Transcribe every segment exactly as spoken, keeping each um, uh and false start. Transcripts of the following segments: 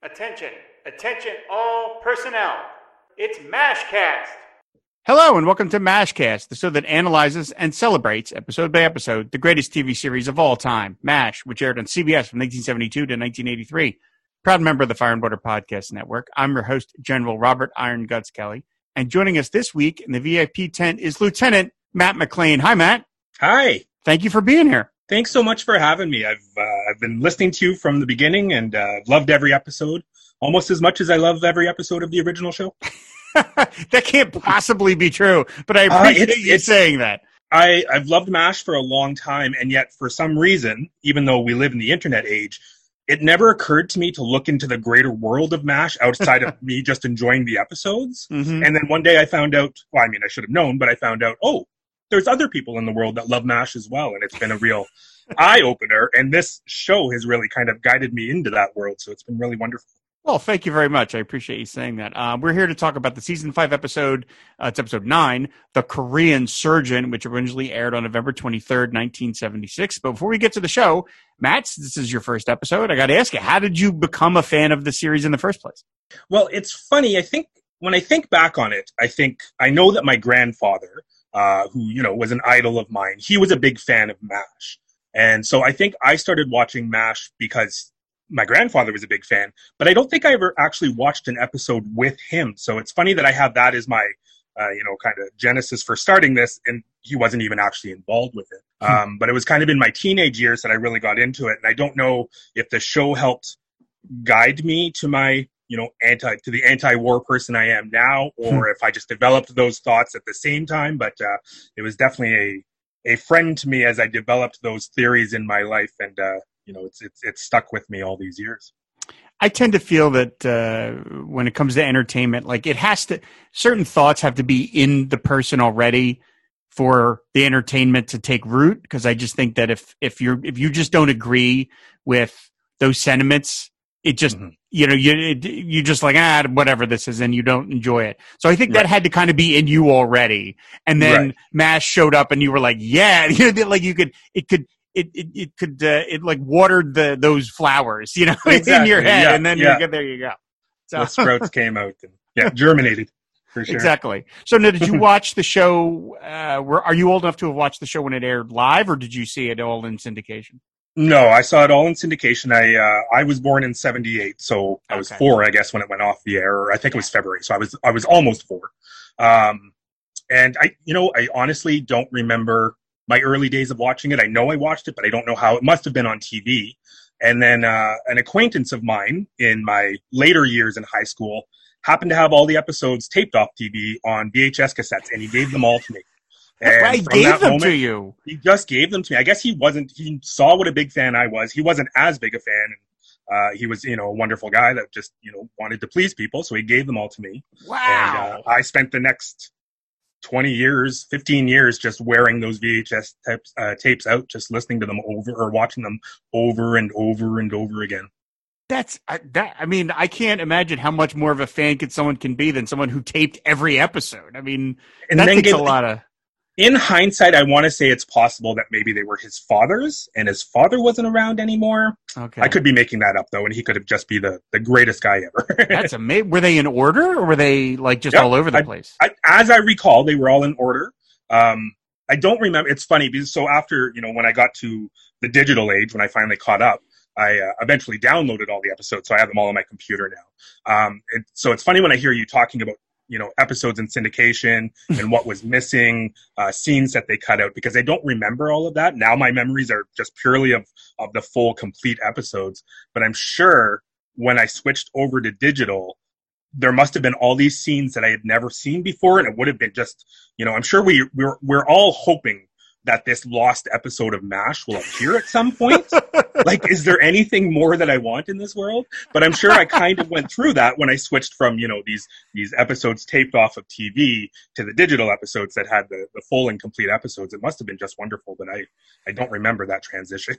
Attention, attention all personnel. It's MASHcast. Hello and welcome to MASHcast, the show that analyzes and celebrates, episode by episode, the greatest T V series of all time, MASH, which aired on C B S from nineteen seventy-two to nineteen eighty-three. Proud member of the Fire and Water Podcast Network. I'm your host, General Robert Iron Guts Kelly. And joining us this week in the V I P tent is Lieutenant Matt McLean. Hi, Matt. Hi. Thank you for being here. Thanks so much for having me. I've uh, I've been listening to you from the beginning and uh, loved every episode, almost as much as I love every episode of the original show. That can't possibly be true, but I appreciate uh, it's, you it's, saying that. I, I've loved MASH for a long time, and yet for some reason, even though we live in the internet age, it never occurred to me to look into the greater world of MASH outside of me just enjoying the episodes. Mm-hmm. And then one day I found out, well, I mean, I should have known, but I found out, oh, there's other people in the world that love MASH as well, and it's been a real eye-opener, and this show has really kind of guided me into that world, so it's been really wonderful. Well, thank you very much. I appreciate you saying that. Uh, we're here to talk about the season five episode, uh, it's episode nine, The Korean Surgeon, which originally aired on November twenty-third, nineteen seventy-six. But before we get to the show, Matt, this is your first episode. I got to ask you, how did you become a fan of the series in the first place? Well, it's funny. I think when I think back on it, I think I know that my grandfather, uh, who, you know, was an idol of mine, he was a big fan of MASH. And so I think I started watching MASH because my grandfather was a big fan, but I don't think I ever actually watched an episode with him. So it's funny that I have that as my, uh, you know, kind of genesis for starting this, and he wasn't even actually involved with it. Hmm. Um, but it was kind of in my teenage years that I really got into it. And I don't know if the show helped guide me to my, you know, anti, to the anti-war person I am now, or hmm. if I just developed those thoughts at the same time. But uh, it was definitely a, a friend to me as I developed those theories in my life. And, uh, you know, it's, it's, it's stuck with me all these years. I tend to feel that uh, when it comes to entertainment, like it has to, certain thoughts have to be in the person already for the entertainment to take root. Because I just think that if, if you're, if you just don't agree with those sentiments, it just, mm-hmm. you know, you, it, you just like, ah, whatever this is, and you don't enjoy it. So I think right. that had to kind of be in you already. And then right. MASH showed up and you were like, yeah, you know, like you could, it could, It it it could uh, it like watered the those flowers, you know, exactly. in your head, yeah, and then yeah. you get there. You go. So the sprouts came out, and yeah, germinated for sure. Exactly. So now, did you watch the show? Uh, were are you old enough to have watched the show when it aired live, or did you see it all in syndication? No, I saw it all in syndication. I uh, I was born in seventy-eight, so I was okay. four, I guess, when it went off the air. Or I think yeah. it was February, so I was I was almost four. Um, and I, you know, I honestly don't remember my early days of watching it. I know I watched it, but I don't know how. It must have been on T V. And then uh, an acquaintance of mine in my later years in high school happened to have all the episodes taped off T V on V H S cassettes, and he gave them all to me. And right, he gave them moment, to you. He just gave them to me. I guess he wasn't, he saw what a big fan I was. He wasn't as big a fan. And uh, he was, you know, a wonderful guy that just, you know, wanted to please people. So he gave them all to me. Wow. And uh, I spent the next twenty years, fifteen years just wearing those V H S tapes, uh, tapes out, just listening to them over or watching them over and over and over again. That's uh, that. I mean, I can't imagine how much more of a fan could someone can be than someone who taped every episode. I mean, and that takes get, a lot of. In hindsight, I want to say it's possible that maybe they were his father's, and his father wasn't around anymore. Okay, I could be making that up though, and he could have just be the, the greatest guy ever. That's amazing. Were they in order, or were they like just yep. all over the I, place? I, as I recall, they were all in order. Um, I don't remember. It's funny because so after, you know, when I got to the digital age, when I finally caught up, I uh, eventually downloaded all the episodes, so I have them all on my computer now. Um, it, so it's funny when I hear you talking about, you know, episodes in syndication and what was missing, uh, scenes that they cut out, because I don't remember all of that. Now my memories are just purely of, of the full complete episodes. But I'm sure when I switched over to digital, there must have been all these scenes that I had never seen before. And it would have been just, you know, I'm sure we, we're, we're all hoping that this lost episode of MASH will appear at some point. Like, is there anything more that I want in this world? But I'm sure I kind of went through that when I switched from, you know, these these episodes taped off of T V to the digital episodes that had the, the full and complete episodes. It must have been just wonderful, but I, I don't remember that transition.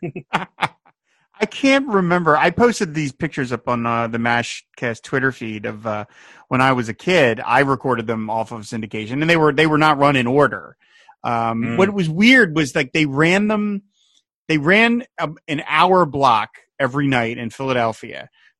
I can't remember. I posted these pictures up on uh, the MASHcast Twitter feed of uh, when I was a kid. I recorded them off of syndication, and they were they were not run in order. Um, mm. What was weird was like they ran them, they ran a, an hour block every night in Philadelphia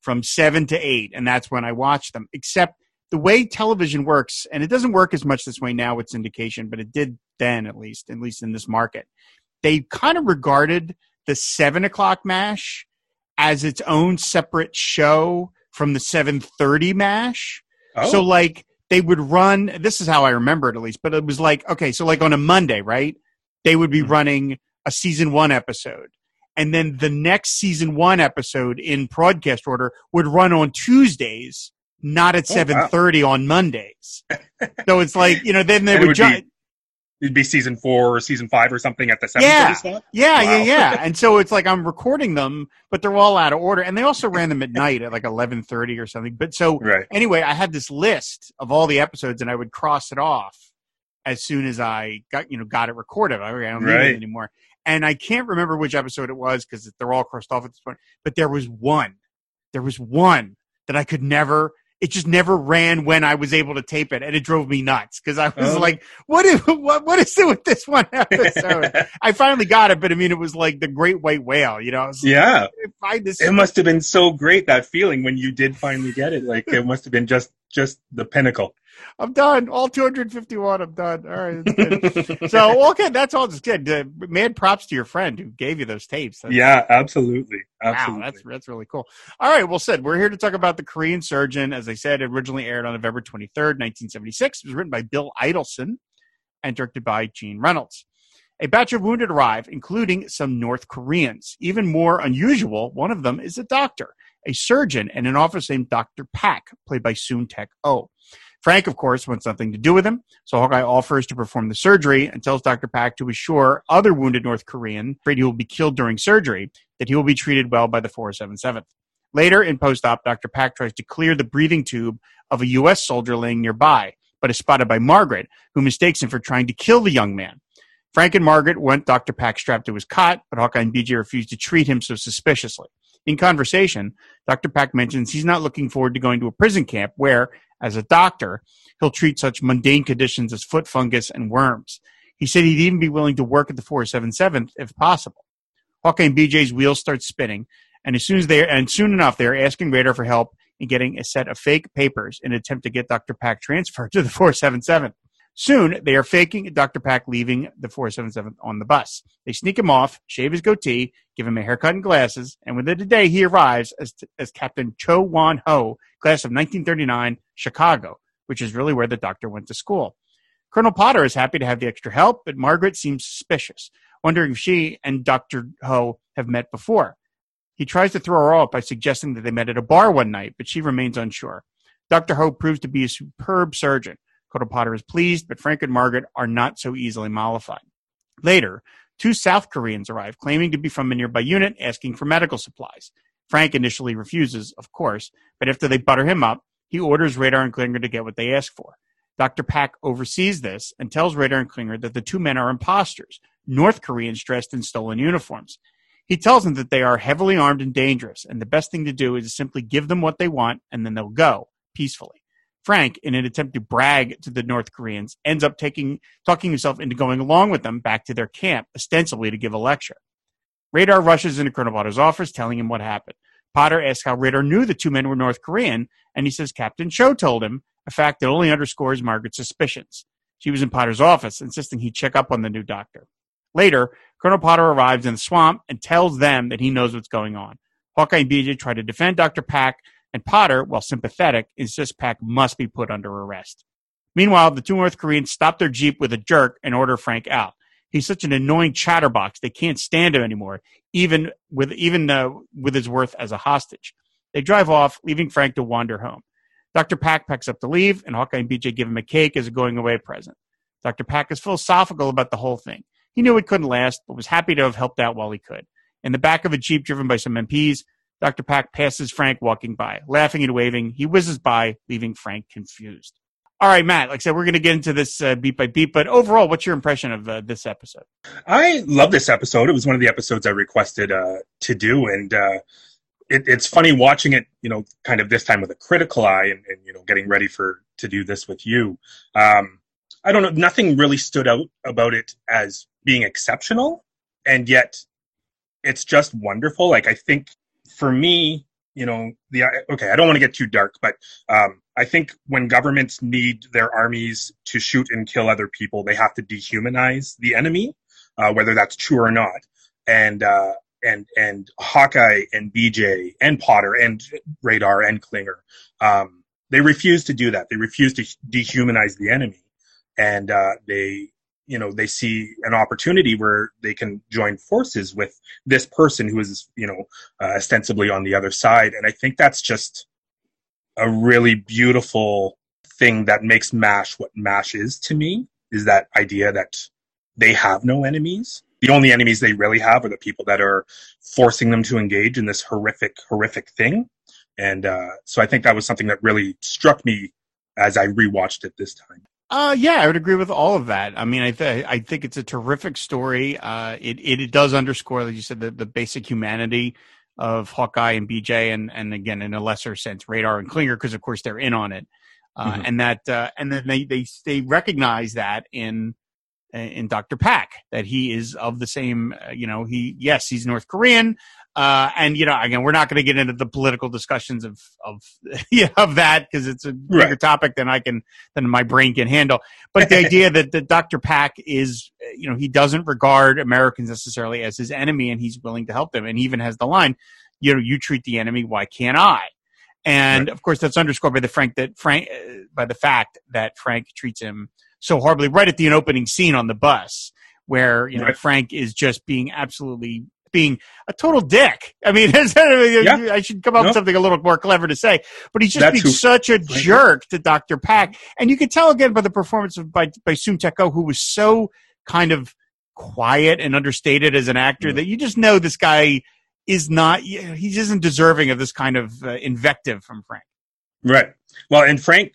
from seven to eight, and that's when I watched them. Except the way television works, and it doesn't work as much this way now with syndication, but it did then, at least, at least in this market. They kind of regarded the seven o'clock MASH as its own separate show from the seven thirty MASH. Oh. So, like, they would run, this is how I remember it at least, but it was like, okay, so like on a Monday, right? They would be mm-hmm. running a season one episode. And then the next season one episode in broadcast order would run on Tuesdays, not at oh, seven thirty wow. on Mondays. So it's like, you know, then they would, would ju- It'd be season four or season five or something at the seven thirty yeah. slot? Yeah, wow. yeah, yeah. And so it's like I'm recording them, but they're all out of order. And they also ran them at night at like eleven thirty or something. But so right. anyway, I had this list of all the episodes, and I would cross it off as soon as I got, you know, got it recorded. I don't need right. it anymore. And I can't remember which episode it was because they're all crossed off at this point. But there was one. There was one that I could never – it just never ran when I was able to tape it, and it drove me nuts because I was oh. like, what is, what, what is it with this one episode? I finally got it, but I mean, it was like the Great White Whale, you know? I was yeah. Like, find this it must have been so great, that feeling when you did finally get it. Like, it must have been just, just the pinnacle. I'm done. All two hundred fifty-one. I'm done. All right. That's good. So, okay, that's all just good. Uh, mad props to your friend who gave you those tapes. That's, yeah, absolutely. Absolutely. Wow, that's that's really cool. All right. Well, Sid, we're here to talk about The Korean Surgeon. As I said, it originally aired on November twenty-third, nineteen seventy-six. It was written by Bill Idelson and directed by Gene Reynolds. A batch of wounded arrive, including some North Koreans. Even more unusual, one of them is a doctor, a surgeon, and an officer named Doctor Pak, played by Soon Taek Oh. Frank, of course, wants nothing to do with him, so Hawkeye offers to perform the surgery and tells Doctor Pak to assure other wounded North Korean, afraid he will be killed during surgery, that he will be treated well by the four seventy-seventh. Later, in post-op, Doctor Pak tries to clear the breathing tube of a U S soldier laying nearby, but is spotted by Margaret, who mistakes him for trying to kill the young man. Frank and Margaret want Doctor Pak strapped to his cot, but Hawkeye and B J refuse to treat him so suspiciously. In conversation, Doctor Pak mentions he's not looking forward to going to a prison camp where, as a doctor, he'll treat such mundane conditions as foot fungus and worms. He said he'd even be willing to work at the four seventy-seventh if possible. Hawkeye and B J's wheels start spinning, and as soon as they and soon enough, they are asking Radar for help in getting a set of fake papers in an attempt to get Doctor Pak transferred to the four seventy-seventh. Soon, they are faking Doctor Pak leaving the four seventy-seventh on the bus. They sneak him off, shave his goatee, give him a haircut and glasses, and within a day, he arrives as, as Captain Cho Won-ho, class of nineteen thirty-nine, Chicago, which is really where the doctor went to school. Colonel Potter is happy to have the extra help, but Margaret seems suspicious, wondering if she and Doctor Ho have met before. He tries to throw her off by suggesting that they met at a bar one night, but she remains unsure. Doctor Ho proves to be a superb surgeon. Colonel Potter is pleased, but Frank and Margaret are not so easily mollified. Later, two South Koreans arrive, claiming to be from a nearby unit, asking for medical supplies. Frank initially refuses, of course, but after they butter him up, he orders Radar and Klinger to get what they ask for. Doctor Pak oversees this and tells Radar and Klinger that the two men are imposters, North Koreans dressed in stolen uniforms. He tells them that they are heavily armed and dangerous, and the best thing to do is to simply give them what they want, and then they'll go, peacefully. Frank, in an attempt to brag to the North Koreans, ends up taking talking himself into going along with them back to their camp, ostensibly to give a lecture. Radar rushes into Colonel Potter's office, telling him what happened. Potter asks how Radar knew the two men were North Korean, and he says Captain Cho told him, a fact that only underscores Margaret's suspicions. She was in Potter's office, insisting he check up on the new doctor. Later, Colonel Potter arrives in the swamp and tells them that he knows what's going on. Hawkeye and B J try to defend Doctor Pak, and Potter, while sympathetic, insists Pak must be put under arrest. Meanwhile, the two North Koreans stop their jeep with a jerk and order Frank out. He's such an annoying chatterbox, they can't stand him anymore, even with even uh, with his worth as a hostage. They drive off, leaving Frank to wander home. Doctor Pak packs up to leave, and Hawkeye and B J give him a cake as a going-away present. Doctor Pak is philosophical about the whole thing. He knew it couldn't last, but was happy to have helped out while he could. In the back of a jeep driven by some M Ps, Doctor Pak passes Frank walking by. Laughing and waving, he whizzes by, leaving Frank confused. All right, Matt, like I said, we're going to get into this uh, beat by beat, but overall, what's your impression of uh, this episode? I love this episode. It was one of the episodes I requested uh, to do, and uh, it, it's funny watching it, you know, kind of this time with a critical eye and, and you know, getting ready for to do this with you. Um, I don't know, nothing really stood out about it as being exceptional, and yet it's just wonderful. Like, I think for me, you know, the okay, I don't want to get too dark, but um, I think when governments need their armies to shoot and kill other people, they have to dehumanize the enemy, uh, whether that's true or not. And uh, and and Hawkeye and B J and Potter and Radar and Klinger, um, they refuse to do that. They refuse to dehumanize the enemy, and uh, they. You know, they see an opportunity where they can join forces with this person who is, you know, uh, ostensibly on the other side. And I think that's just a really beautiful thing that makes MASH what MASH is to me, is that idea that they have no enemies. The only enemies they really have are the people that are forcing them to engage in this horrific, horrific thing. And uh, so I think that was something that really struck me as I rewatched it this time. Uh, yeah, I would agree with all of that. I mean, I, th- I think it's a terrific story. Uh, it, it, it does underscore, like you said, the, the basic humanity of Hawkeye and B J, and, and again, in a lesser sense, Radar and Klinger, because of course they're in on it. Uh, mm-hmm. and that, uh, and then they, they, they recognize that in, in Doctor Pack, that he is of the same, uh, you know, he, yes, he's North Korean. Uh, and, you know, again, we're not going to get into the political discussions of, of, yeah, of that, because it's a bigger right. topic than I can, than my brain can handle. But the idea that, that Doctor Pack is, you know, he doesn't regard Americans necessarily as his enemy, and he's willing to help them. And he even has the line, you know, you treat the enemy, why can't I? And right. of course, that's underscored by the Frank that Frank, uh, by the fact that Frank treats him so horribly right at the opening scene on the bus, where, you know, right. Frank is just being absolutely being a total dick. I mean, yeah. I should come up no. with something a little more clever to say, but he's just That's being who, such a jerk to Doctor Pack. And you can tell again by the performance of by, by Soon Tek-o, who was so kind of quiet and understated as an actor mm-hmm. that you just know this guy is not, he isn't deserving of this kind of uh, invective from Frank. Right. Well, and Frank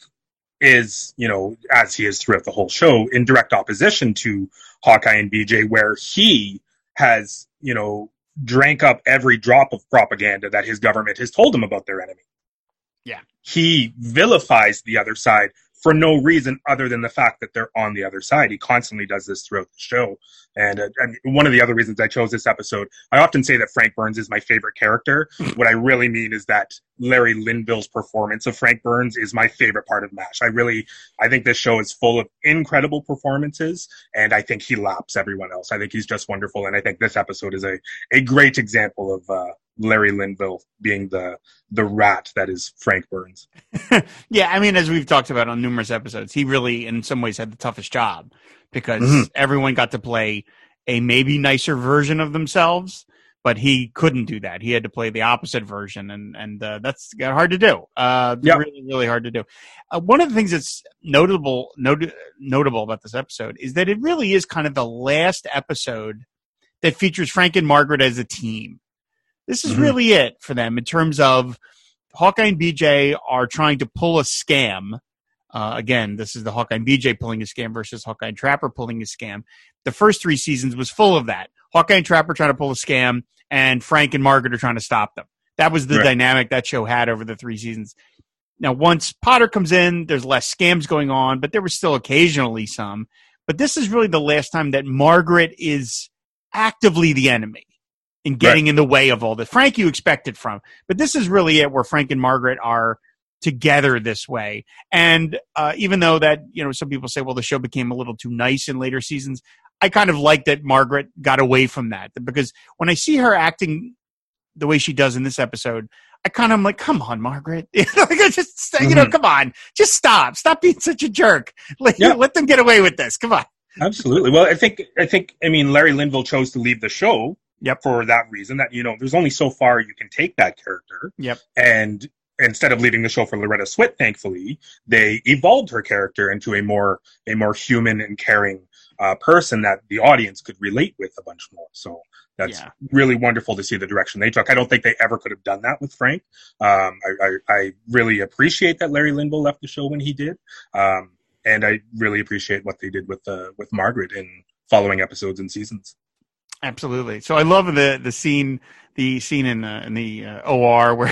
is, you know, as he is throughout the whole show, in direct opposition to Hawkeye and B J, where he has, you know, drank up every drop of propaganda that his government has told him about their enemy. Yeah. He vilifies the other side for no reason other than the fact that they're on the other side. He constantly does this throughout the show. And, uh, and one of the other reasons I chose this episode, I often say that Frank Burns is my favorite character. What I really mean is that Larry Linville's performance of Frank Burns is my favorite part of MASH. I really, I think this show is full of incredible performances, and I think he laps everyone else. I think he's just wonderful, and I think this episode is a, a great example of uh, Larry Linville being the the rat that is Frank Burns. Yeah, I mean, as we've talked about on numerous episodes, he really, in some ways, had the toughest job, because mm-hmm. everyone got to play a maybe nicer version of themselves, but he couldn't do that. He had to play the opposite version, and and uh, that's hard to do. Uh, yep. Really, really hard to do. Uh, one of the things that's notable not- notable about this episode is that it really is kind of the last episode that features Frank and Margaret as a team. This is mm-hmm. really it for them in terms of Hawkeye and B J are trying to pull a scam. Uh, again, this is the Hawkeye and B J pulling a scam versus Hawkeye and Trapper pulling a scam. The first three seasons was full of that. Hawkeye and Trapper trying to pull a scam, and Frank and Margaret are trying to stop them. That was the right. dynamic that show had over the three seasons. Now, once Potter comes in, there's less scams going on, but there was still occasionally some. But this is really the last time that Margaret is actively the enemy in getting right. in the way of all this. Frank, you expect it from. But this is really it, where Frank and Margaret are together this way. And uh, even though that, you know, some people say, well, the show became a little too nice in later seasons, I kind of like that Margaret got away from that. Because when I see her acting the way she does in this episode, I kind of am like, come on, Margaret. like, I just, mm-hmm. you know, come on. Just stop. Stop being such a jerk. Let, yeah. let them get away with this. Come on. Absolutely. Well, I think, I think, I mean, Larry Linville chose to leave the show Yep. for that reason, that, you know, there's only so far you can take that character. Yep. And instead of leaving the show for Loretta Swit, thankfully, they evolved her character into a more, a more human and caring uh, person that the audience could relate with a bunch more. So that's yeah. really wonderful to see the direction they took. I don't think they ever could have done that with Frank. Um, I, I, I really appreciate that Larry Linville left the show when he did. Um, and I really appreciate what they did with, uh, with Margaret in following episodes and seasons. Absolutely. So I love the the scene the scene in uh, in the uh, O R where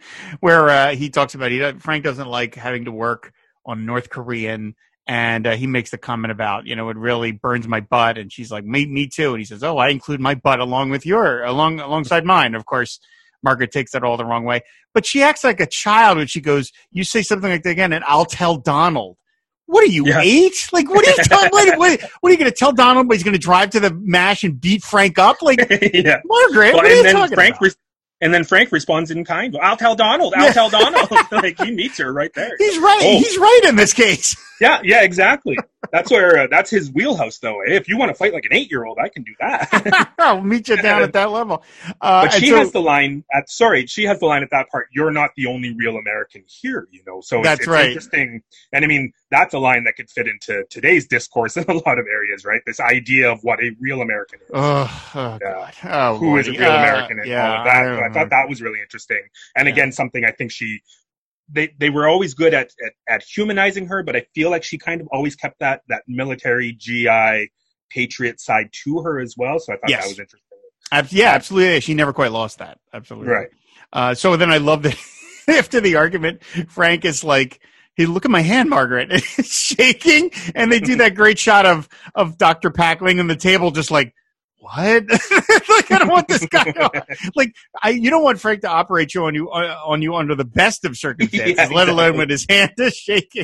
where uh, he talks about he Frank doesn't like having to work on North Korean, and uh, he makes the comment about, you know, it really burns my butt, and she's like, me me too, and he says, oh, I include my butt along with your along alongside mine. Of course, Margaret takes that all the wrong way. But she acts like a child when she goes, you say something like that again, and I'll tell Donald. What are you, yeah. eight? Like, what are you telling? what, what, what are you going to tell Donald? But he's going to drive to the MASH and beat Frank up? Like, yeah. Margaret, well, what are you talking Frank about? Re- and then Frank responds in kind. I'll tell Donald. I'll yeah. tell Donald. Like, he meets her right there. He's right. Oh. He's right in this case. Yeah, yeah, exactly. That's where uh, that's his wheelhouse, though. Hey, if you want to fight like an eight-year-old, I can do that. I'll meet you down at that level. Uh, but she so, has the line at sorry, she has the line at that part. You're not the only real American here, you know. So that's it's, it's right. Interesting, and I mean that's a line that could fit into today's discourse in a lot of areas, right? This idea of what a real American is. Oh, oh yeah. God. Oh, who boy. is a real uh, American and yeah, all of that. I, So I thought that was really interesting, and yeah. again, something I think she. They they were always good at, at, at humanizing her, but I feel like she kind of always kept that that military G I patriot side to her as well. So I thought yes. that was interesting. Ab- yeah, absolutely. She never quite lost that. Absolutely. Right. Uh, so then I love that after the argument, Frank is like, hey, look at my hand, Margaret. It's shaking. And they do that great shot of, of Doctor Packling on the table just like, what? Like, I don't want this guy on. Like, I, you don't want Frank to operate you on you uh, on you under the best of circumstances, yeah, let alone exactly. when his hand is shaking.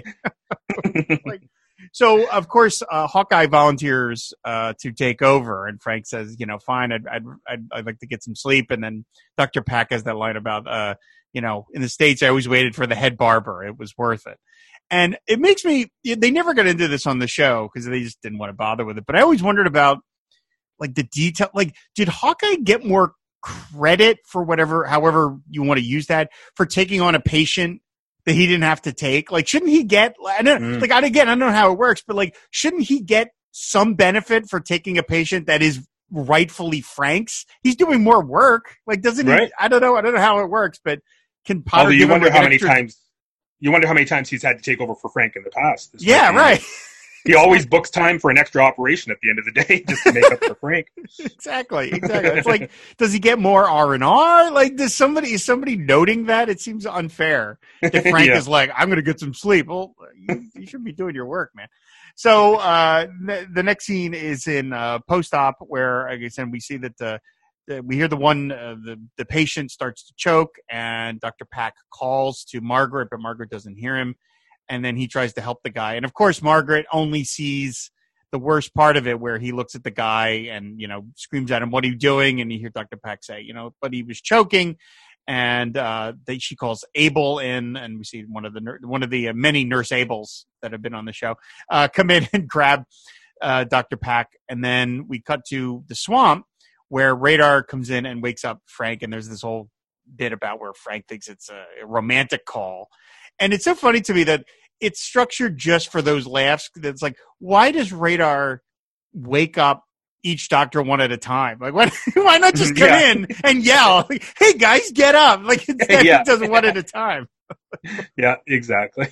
Like, so, of course, uh, Hawkeye volunteers uh, to take over, and Frank says, "You know, fine, I'd, I'd I'd I'd like to get some sleep." And then Doctor Pack has that line about, uh, you know, in the States, I always waited for the head barber; it was worth it. And it makes me. They never got into this on the show because they just didn't want to bother with it. But I always wondered about. Like the detail, like did Hawkeye get more credit for whatever, however you want to use that, for taking on a patient that he didn't have to take? Like, shouldn't he get? I don't mm. like. I, again, I don't know how it works, but like, shouldn't he get some benefit for taking a patient that is rightfully Frank's? He's doing more work. Like, doesn't right. he? I don't know. I don't know how it works, but can Potter? Although you give wonder him how like many extra... times. You wonder how many times he's had to take over for Frank in the past. This yeah, right. He always books time for an extra operation at the end of the day just to make up for Frank. Exactly, exactly. It's like, does he get more R and R? Like, does somebody is somebody noting that? It seems unfair if Frank yeah. is like, I'm going to get some sleep. Well, you, you should be doing your work, man. So uh, n- the next scene is in uh, post-op, where, like I said, we see that the, the we hear the one uh, the the patient starts to choke, and Doctor Pack calls to Margaret, but Margaret doesn't hear him. And then he tries to help the guy. And, of course, Margaret only sees the worst part of it, where he looks at the guy and, you know, screams at him, what are you doing? And you hear Doctor Pack say, you know, but he was choking. And uh, they, she calls Abel in, and we see one of the one of the uh, many Nurse Abels that have been on the show uh, come in and grab uh, Doctor Pack. And then we cut to the swamp, where Radar comes in and wakes up Frank. And there's this whole bit about where Frank thinks it's a, a romantic call. And it's so funny to me that it's structured just for those laughs. It's like, why does Radar wake up each doctor one at a time? Like, why, why not just come yeah. in and yell, like, hey, guys, get up? Like, instead yeah. he does one at a time. Yeah, exactly.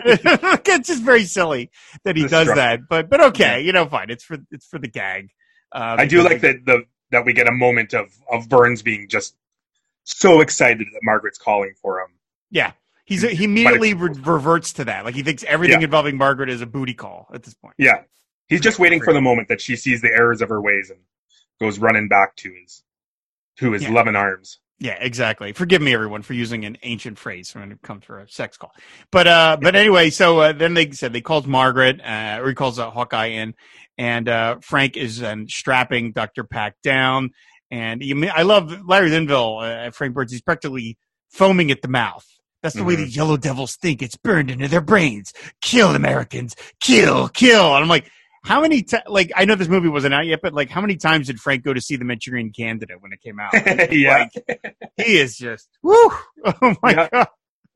It's just very silly that he the does structure. that. But but okay, yeah. you know, fine. It's for it's for the gag. Uh, I do like that the that we get a moment of, of Burns being just so excited that Margaret's calling for him. Yeah. He's he immediately re- reverts to that. Like, he thinks everything yeah. involving Margaret is a booty call at this point. Yeah. He's just waiting for the moment that she sees the errors of her ways and goes running back to his to his yeah. loving arms. Yeah, exactly. Forgive me, everyone, for using an ancient phrase when it comes to a sex call. But uh, but anyway, so uh, then they said they called Margaret, uh, or he calls uh, Hawkeye in, and uh, Frank is um, strapping Doctor Pack down. And he, I love Larry Linville, uh, Frank Burns. He's practically foaming at the mouth. That's the mm-hmm. way these yellow devils think. It's burned into their brains. Kill Americans. Kill, kill. And I'm like, how many times, like, I know this movie wasn't out yet, but, like, how many times did Frank go to see The Manchurian Candidate when it came out? Yeah. Like, he is just, woo. Oh, my yeah. God.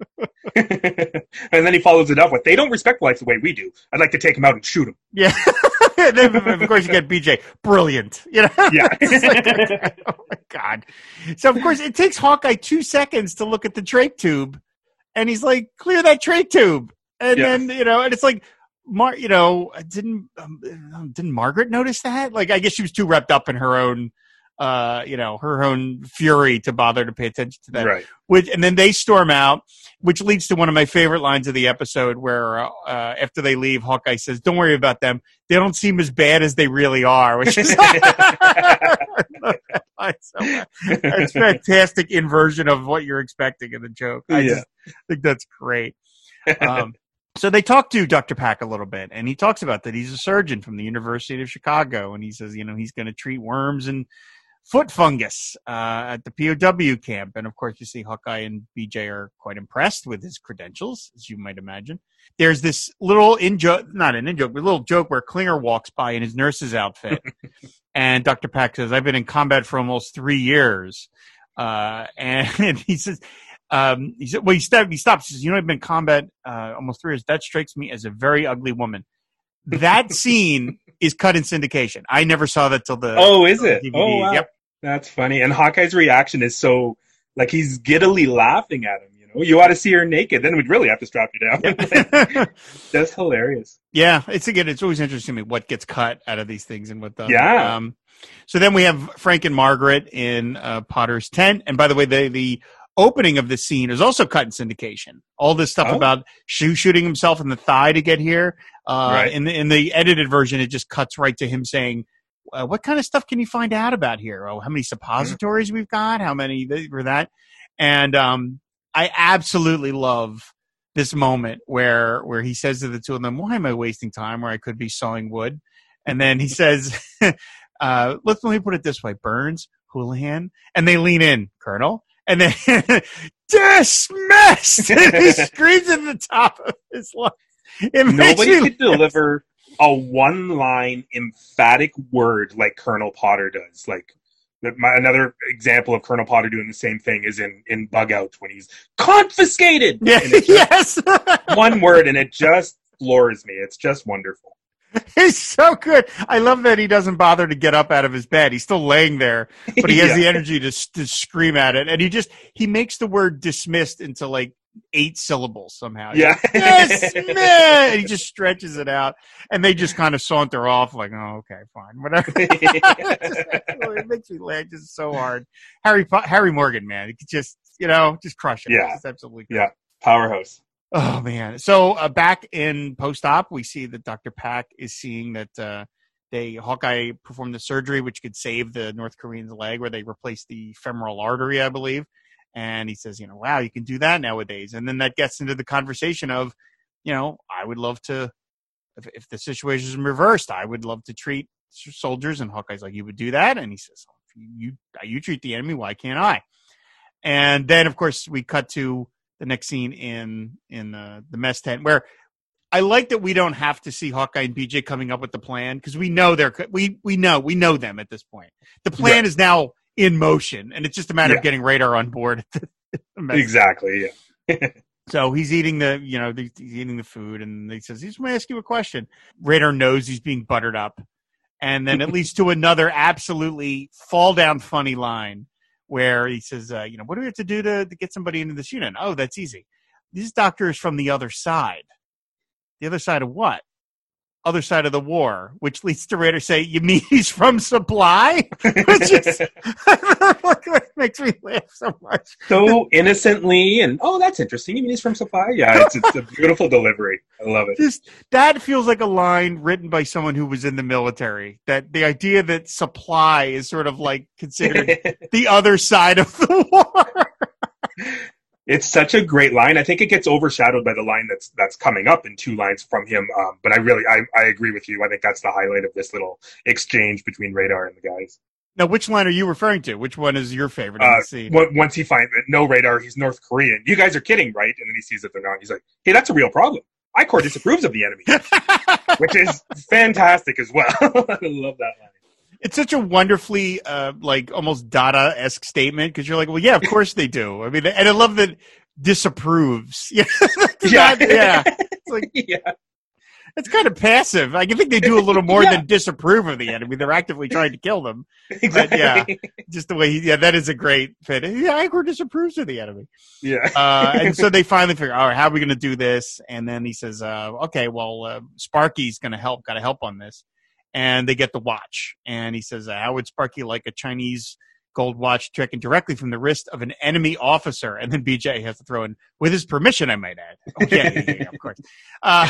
And then he follows it up with, they don't respect life the way we do. I'd like to take him out and shoot him. Yeah. And then, of course, you get B J. Brilliant. You know? Yeah. Like, oh, my God. So, of course, it takes Hawkeye two seconds to look at the trach tube. And he's like, clear that trach tube. And yeah. then, you know, and it's like, Mar, you know, didn't um, didn't Margaret notice that? Like, I guess she was too wrapped up in her own uh, you know, her own fury to bother to pay attention to that. Right. Which, and then they storm out, which leads to one of my favorite lines of the episode where uh, after they leave, Hawkeye says, "Don't worry about them. They don't seem as bad as they really are," which is it's fantastic inversion of what you're expecting in the joke. I Yeah. just think that's great. Um, so they talk to Doctor Pack a little bit, and he talks about that he's a surgeon from the University of Chicago, and he says, you know, he's going to treat worms and foot fungus uh, at the P O W camp. And of course, you see Hawkeye and B J are quite impressed with his credentials, as you might imagine. There's this little in joke, not an in joke, but a little joke where Klinger walks by in his nurse's outfit, and Doctor Pack says, "I've been in combat for almost three years," uh, and, and he says. Um, he said, well, he, stopped, he stops. He says, "You know, I've been in combat uh, almost three years. That strikes me as a very ugly woman." That scene is cut in syndication. I never saw that till the Oh, is it? D V D. Oh, wow. Yep. That's funny. And Hawkeye's reaction is so, like, he's giddily laughing at him, you know? You ought to see her naked. Then we'd really have to strap you down. Yeah. That's hilarious. Yeah, it's again, it's always interesting to me what gets cut out of these things and what doesn't. Yeah. Um, so then we have Frank and Margaret in uh, Potter's tent. And by the way, the the opening of the scene is also cut in syndication. All this stuff Oh. about shoe shooting himself in the thigh to get here. Uh, Right. in the in the edited version, it just cuts right to him saying, uh, "What kind of stuff can you find out about here? Oh, how many suppositories we've got? How many th- for that?" And um, I absolutely love this moment where where he says to the two of them, "Why am I wasting time where I could be sawing wood?" And then he says, uh, "Let's let me put it this way: Burns, Houlihan," and they lean in, Colonel. And then dismissed. And he screams at the top of his lungs. It makes Nobody me could laugh. deliver a one-line emphatic word like Colonel Potter does. Like that- my, another example of Colonel Potter doing the same thing is in in Bug Out when he's confiscated. Yeah, And it's just yes. one word, and it just floors me. It's just wonderful. He's so good. I love that he doesn't bother to get up out of his bed. He's still laying there, but he has Yeah. the energy to, to scream at it. And he just, he makes the word dismissed into like eight syllables somehow. Yeah. Yes, man. And he just stretches it out. And they just kind of saunter off like, oh, okay, fine, whatever. It makes me laugh just so hard. Harry Harry Morgan, man. He could just, you know, just crush it. Yeah. It's absolutely good. Yeah. Powerhouse. Oh, man. So uh, back in post-op, we see that Doctor Pack is seeing that uh, they Hawkeye performed the surgery, which could save the North Korean's leg, where they replaced the femoral artery, I believe. And he says, you know, wow, you can do that nowadays. And then that gets into the conversation of, you know, I would love to, if, if the situation is reversed, I would love to treat soldiers. And Hawkeye's like, you would do that? And he says, oh, if you, you, you treat the enemy, why can't I? And then, of course, we cut to the next scene in in the, the mess tent, where I like that we don't have to see Hawkeye and B J coming up with the plan, because we know they're we we know we know them at this point. The plan Right. is now in motion, and it's just a matter Yeah. of getting Radar on board. At the, the mess. Exactly. Yeah. So he's eating the you know he's eating the food, and he says, "He's going to ask you a question." Radar knows he's being buttered up, and then it leads to another absolutely fall down funny line, where he says, uh, you know, what do we have to do to, to get somebody into this unit? Oh, that's easy. This doctor is from the other side. The other side of what? Other side of the war, which leads to Raider say, you mean he's from Supply? Which is, it makes me laugh so much. So innocently, and oh, that's interesting. You mean he's from Supply? Yeah, it's, it's a beautiful delivery. I love it. Just that feels like a line written by someone who was in the military. That the idea that Supply is sort of like considered the other side of the war. It's such a great line. I think it gets overshadowed by the line that's that's coming up in two lines from him. Um, but I really, I, I agree with you. I think that's the highlight of this little exchange between Radar and the guys. Now, which line are you referring to? Which one is your favorite in Uh, the scene? on- once he finds that no Radar, he's North Korean. You guys are kidding, right? And then he sees that they're not. He's like, hey, that's a real problem. I Corps disapproves of the enemy, which is fantastic as well. I love that line. It's such a wonderfully, uh, like, almost Dada-esque statement, because you're like, well, yeah, of course they do. I mean, and I love that disapproves. Yeah, Yeah. yeah. It's like, Yeah. it's kind of passive. I think they do a little more Yeah. than disapprove of the enemy. They're actively trying to kill them. Exactly. yeah. Just the way he, yeah, that is a great fit. Yeah, Igor disapproves of the enemy. Yeah. Uh, and so they finally figure, all right, how are we going to do this? And then he says, uh, okay, well, uh, Sparky's going to help, got to help on this. and they get the watch. And he says, how would Sparky like a Chinese gold watch taken directly from the wrist of an enemy officer? And then B J has to throw in, with his permission, I might add. Oh, yeah, yeah, yeah, of course. Uh,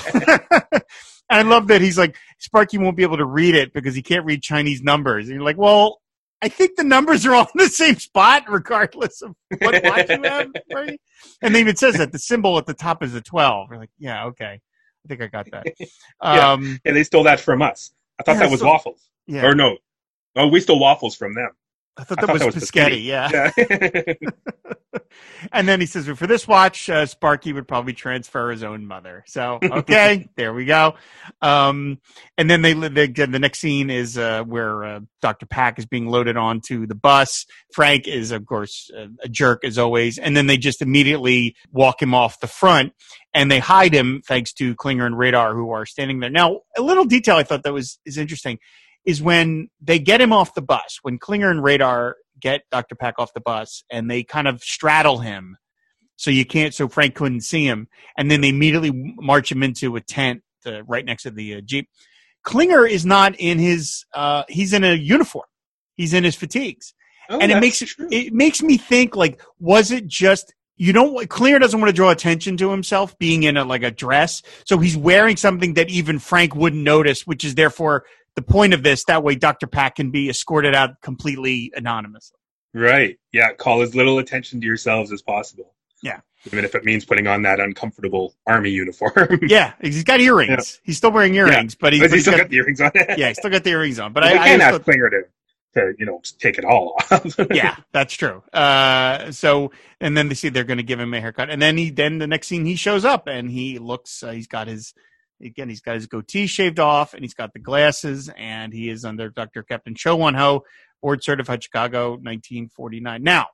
I love that he's like, Sparky won't be able to read it because he can't read Chinese numbers. And you're like, well, I think the numbers are all in the same spot, regardless of what watch you have. Right? And they even says that the symbol at the top is a twelve. We're like, yeah, okay. I think I got that. yeah. Um, and they stole that from us. I thought yeah, that was so, waffles. Yeah. Or no. Oh, we stole waffles from them. I thought I that thought was, that was Piscetti, yeah. yeah. And then he says, for this watch, uh, Sparky would probably transfer his own mother. So, okay, there we go. Um, and then they, they the next scene is uh, where uh, Doctor Pack is being loaded onto the bus. Frank is, of course, a, a jerk as always. And then they just immediately walk him off the front and they hide him thanks to Klinger and Radar, who are standing there. Now, a little detail I thought that was is interesting is when they get him off the bus, when Klinger and Radar get Doctor Pack off the bus and they kind of straddle him so you can't, so Frank couldn't see him. And then they immediately march him into a tent uh, right next to the uh, Jeep. Klinger is not in his, uh, he's in a uniform. He's in his fatigues. Oh, and it makes it, it makes me think like, was it just, you don't, Klinger doesn't want to draw attention to himself being in a, like a dress. So he's wearing something that even Frank wouldn't notice, which is therefore the point of this. That way Doctor Pack can be escorted out completely anonymously. Right. Yeah. Call as little attention to yourselves as possible. Yeah. Even if it means putting on that uncomfortable army uniform. Yeah. He's got earrings. Yeah. He's still wearing earrings, yeah. but, he, but, but he's still got, got the earrings on. Yeah. He's still got the earrings on. But well, I, I can't I ask Klinger to, to, you know, take it all off. Yeah, that's true. Uh, so, and then they see they're going to give him a haircut. And then he, then the next scene he shows up and he looks, uh, he's got his, Again, he's got his goatee shaved off, and he's got the glasses, and he is under Doctor Captain Cho Won-ho, board certified Chicago, nineteen forty-nine. Now,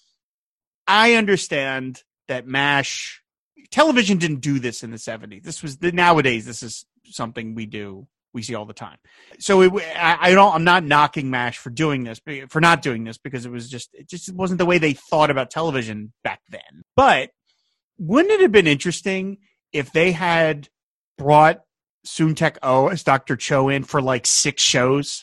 I understand that MASH television didn't do this in the seventies. This was the nowadays. This is something we do, we see all the time. So it, I, I don't. I'm not knocking MASH for doing this, for not doing this, because it was just it just wasn't the way they thought about television back then. But wouldn't it have been interesting if they had brought Soon-Tek Oh as Doctor Cho in for like six shows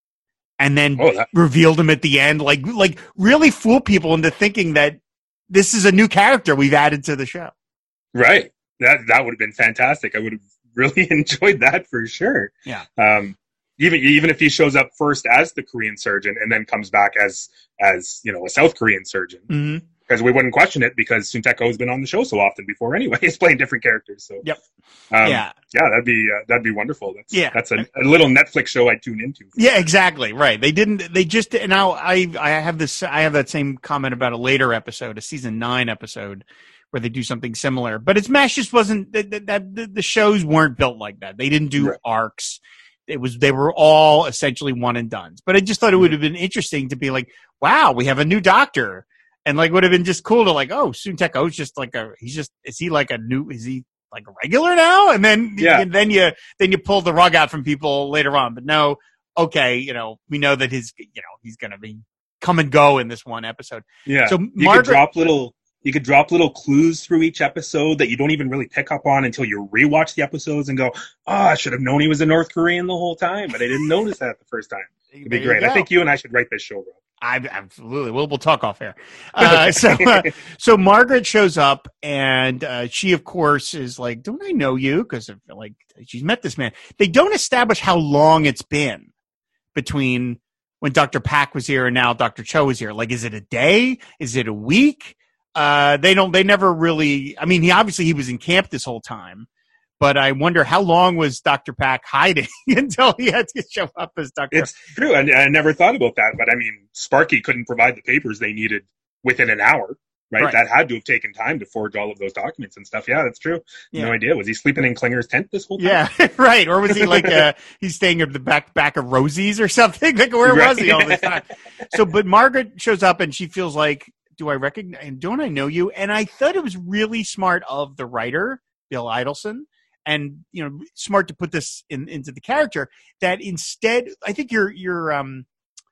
and then oh, that- revealed him at the end, like like really fool people into thinking that this is a new character we've added to the show. Right. That that would have been fantastic. I would have really enjoyed that for sure. Yeah. Um, even even if he shows up first as the Korean surgeon and then comes back as as you know a South Korean surgeon. Mm-hmm. Because we wouldn't question it because Soon-Tek Oh has been on the show so often before anyway. He's playing different characters. So yep, um, yeah, yeah, that'd be uh, that'd be wonderful. That's yeah, that's a, a little Netflix show I'd tune into. Yeah, exactly. Right. They didn't. They just now. I I have this. I have that same comment about a later episode, a season nine episode, where they do something similar. But it's MASH just wasn't that. That the, the shows weren't built like that. They didn't do right. arcs. It was they were all essentially one and dones. But I just thought it would have been interesting to be like, wow, we have a new doctor. And like would have been just cool to like, oh, Soon-Tek Oh's just like a he's just is he like a new is he like a regular now? And then yeah. and then you then you pull the rug out from people later on. But no, okay, you know, we know that his you know, he's gonna be come and go in this one episode. Yeah. So you Margaret, could drop little you could drop little clues through each episode that you don't even really pick up on until you rewatch the episodes and go, oh, I should have known he was a North Korean the whole time, but I didn't notice that the first time. It'd be great. I think you and I should write this show, Rob. I absolutely. We'll we'll talk off air. Uh, so uh, so Margaret shows up, and uh, she, of course, is like, "Don't I know you?" Because like she's met this man. They don't establish how long it's been between when Doctor Pack was here and now Doctor Cho was here. Like, is it a day? Is it a week? Uh, they don't. They never really. I mean, he obviously he was in camp this whole time. But I wonder how long was Doctor Pack hiding until he had to show up as Doctor It's true. I, I never thought about that. But I mean, Sparky couldn't provide the papers they needed within an hour, right? right? That had to have taken time to forge all of those documents and stuff. Yeah, that's true. Yeah. No idea. Was he sleeping in Klinger's tent this whole time? Yeah, right. Or was he like, uh, he's staying at the back back of Rosie's or something? Like, where right. was he all this time? So, but Margaret shows up and she feels like, do I recognize, don't I know you? And I thought it was really smart of the writer, Bill Idelson, and you know, smart to put this in, into the character. That instead, I think your your um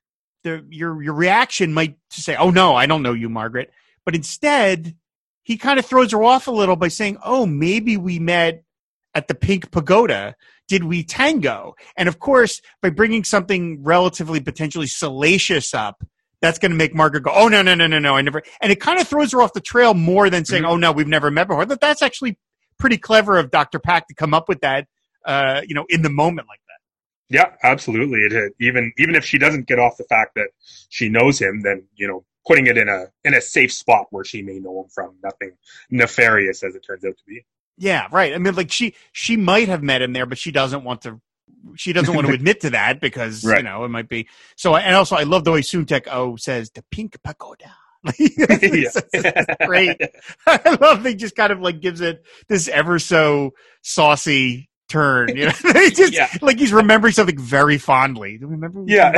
the your your reaction might to say, "Oh no, I don't know you, Margaret." But instead, he kind of throws her off a little by saying, "Oh, maybe we met at the Pink Pagoda." did we tango? And of course, by bringing something relatively potentially salacious up, that's going to make Margaret go, oh, no, no, no, no, no, I never. And it kind of throws her off the trail more than saying, mm-hmm. oh, no, we've never met before. That That's actually pretty clever of Doctor Pack to come up with that, uh, you know, in the moment like that. Yeah, absolutely. It even even if she doesn't get off the fact that she knows him, then, you know, putting it in a in a safe spot where she may know him from, nothing nefarious as it turns out to be. Yeah, right. I mean, like she she might have met him there, but she doesn't want to. She doesn't want to admit to that because right. you know it might be. So, and also, I love the way Soontek O says the pink pagoda. it's, it's, it's great. I love he just kind of like gives it this ever so saucy turn, you know, he just, yeah. like he's remembering something very fondly. Do you remember? Yeah,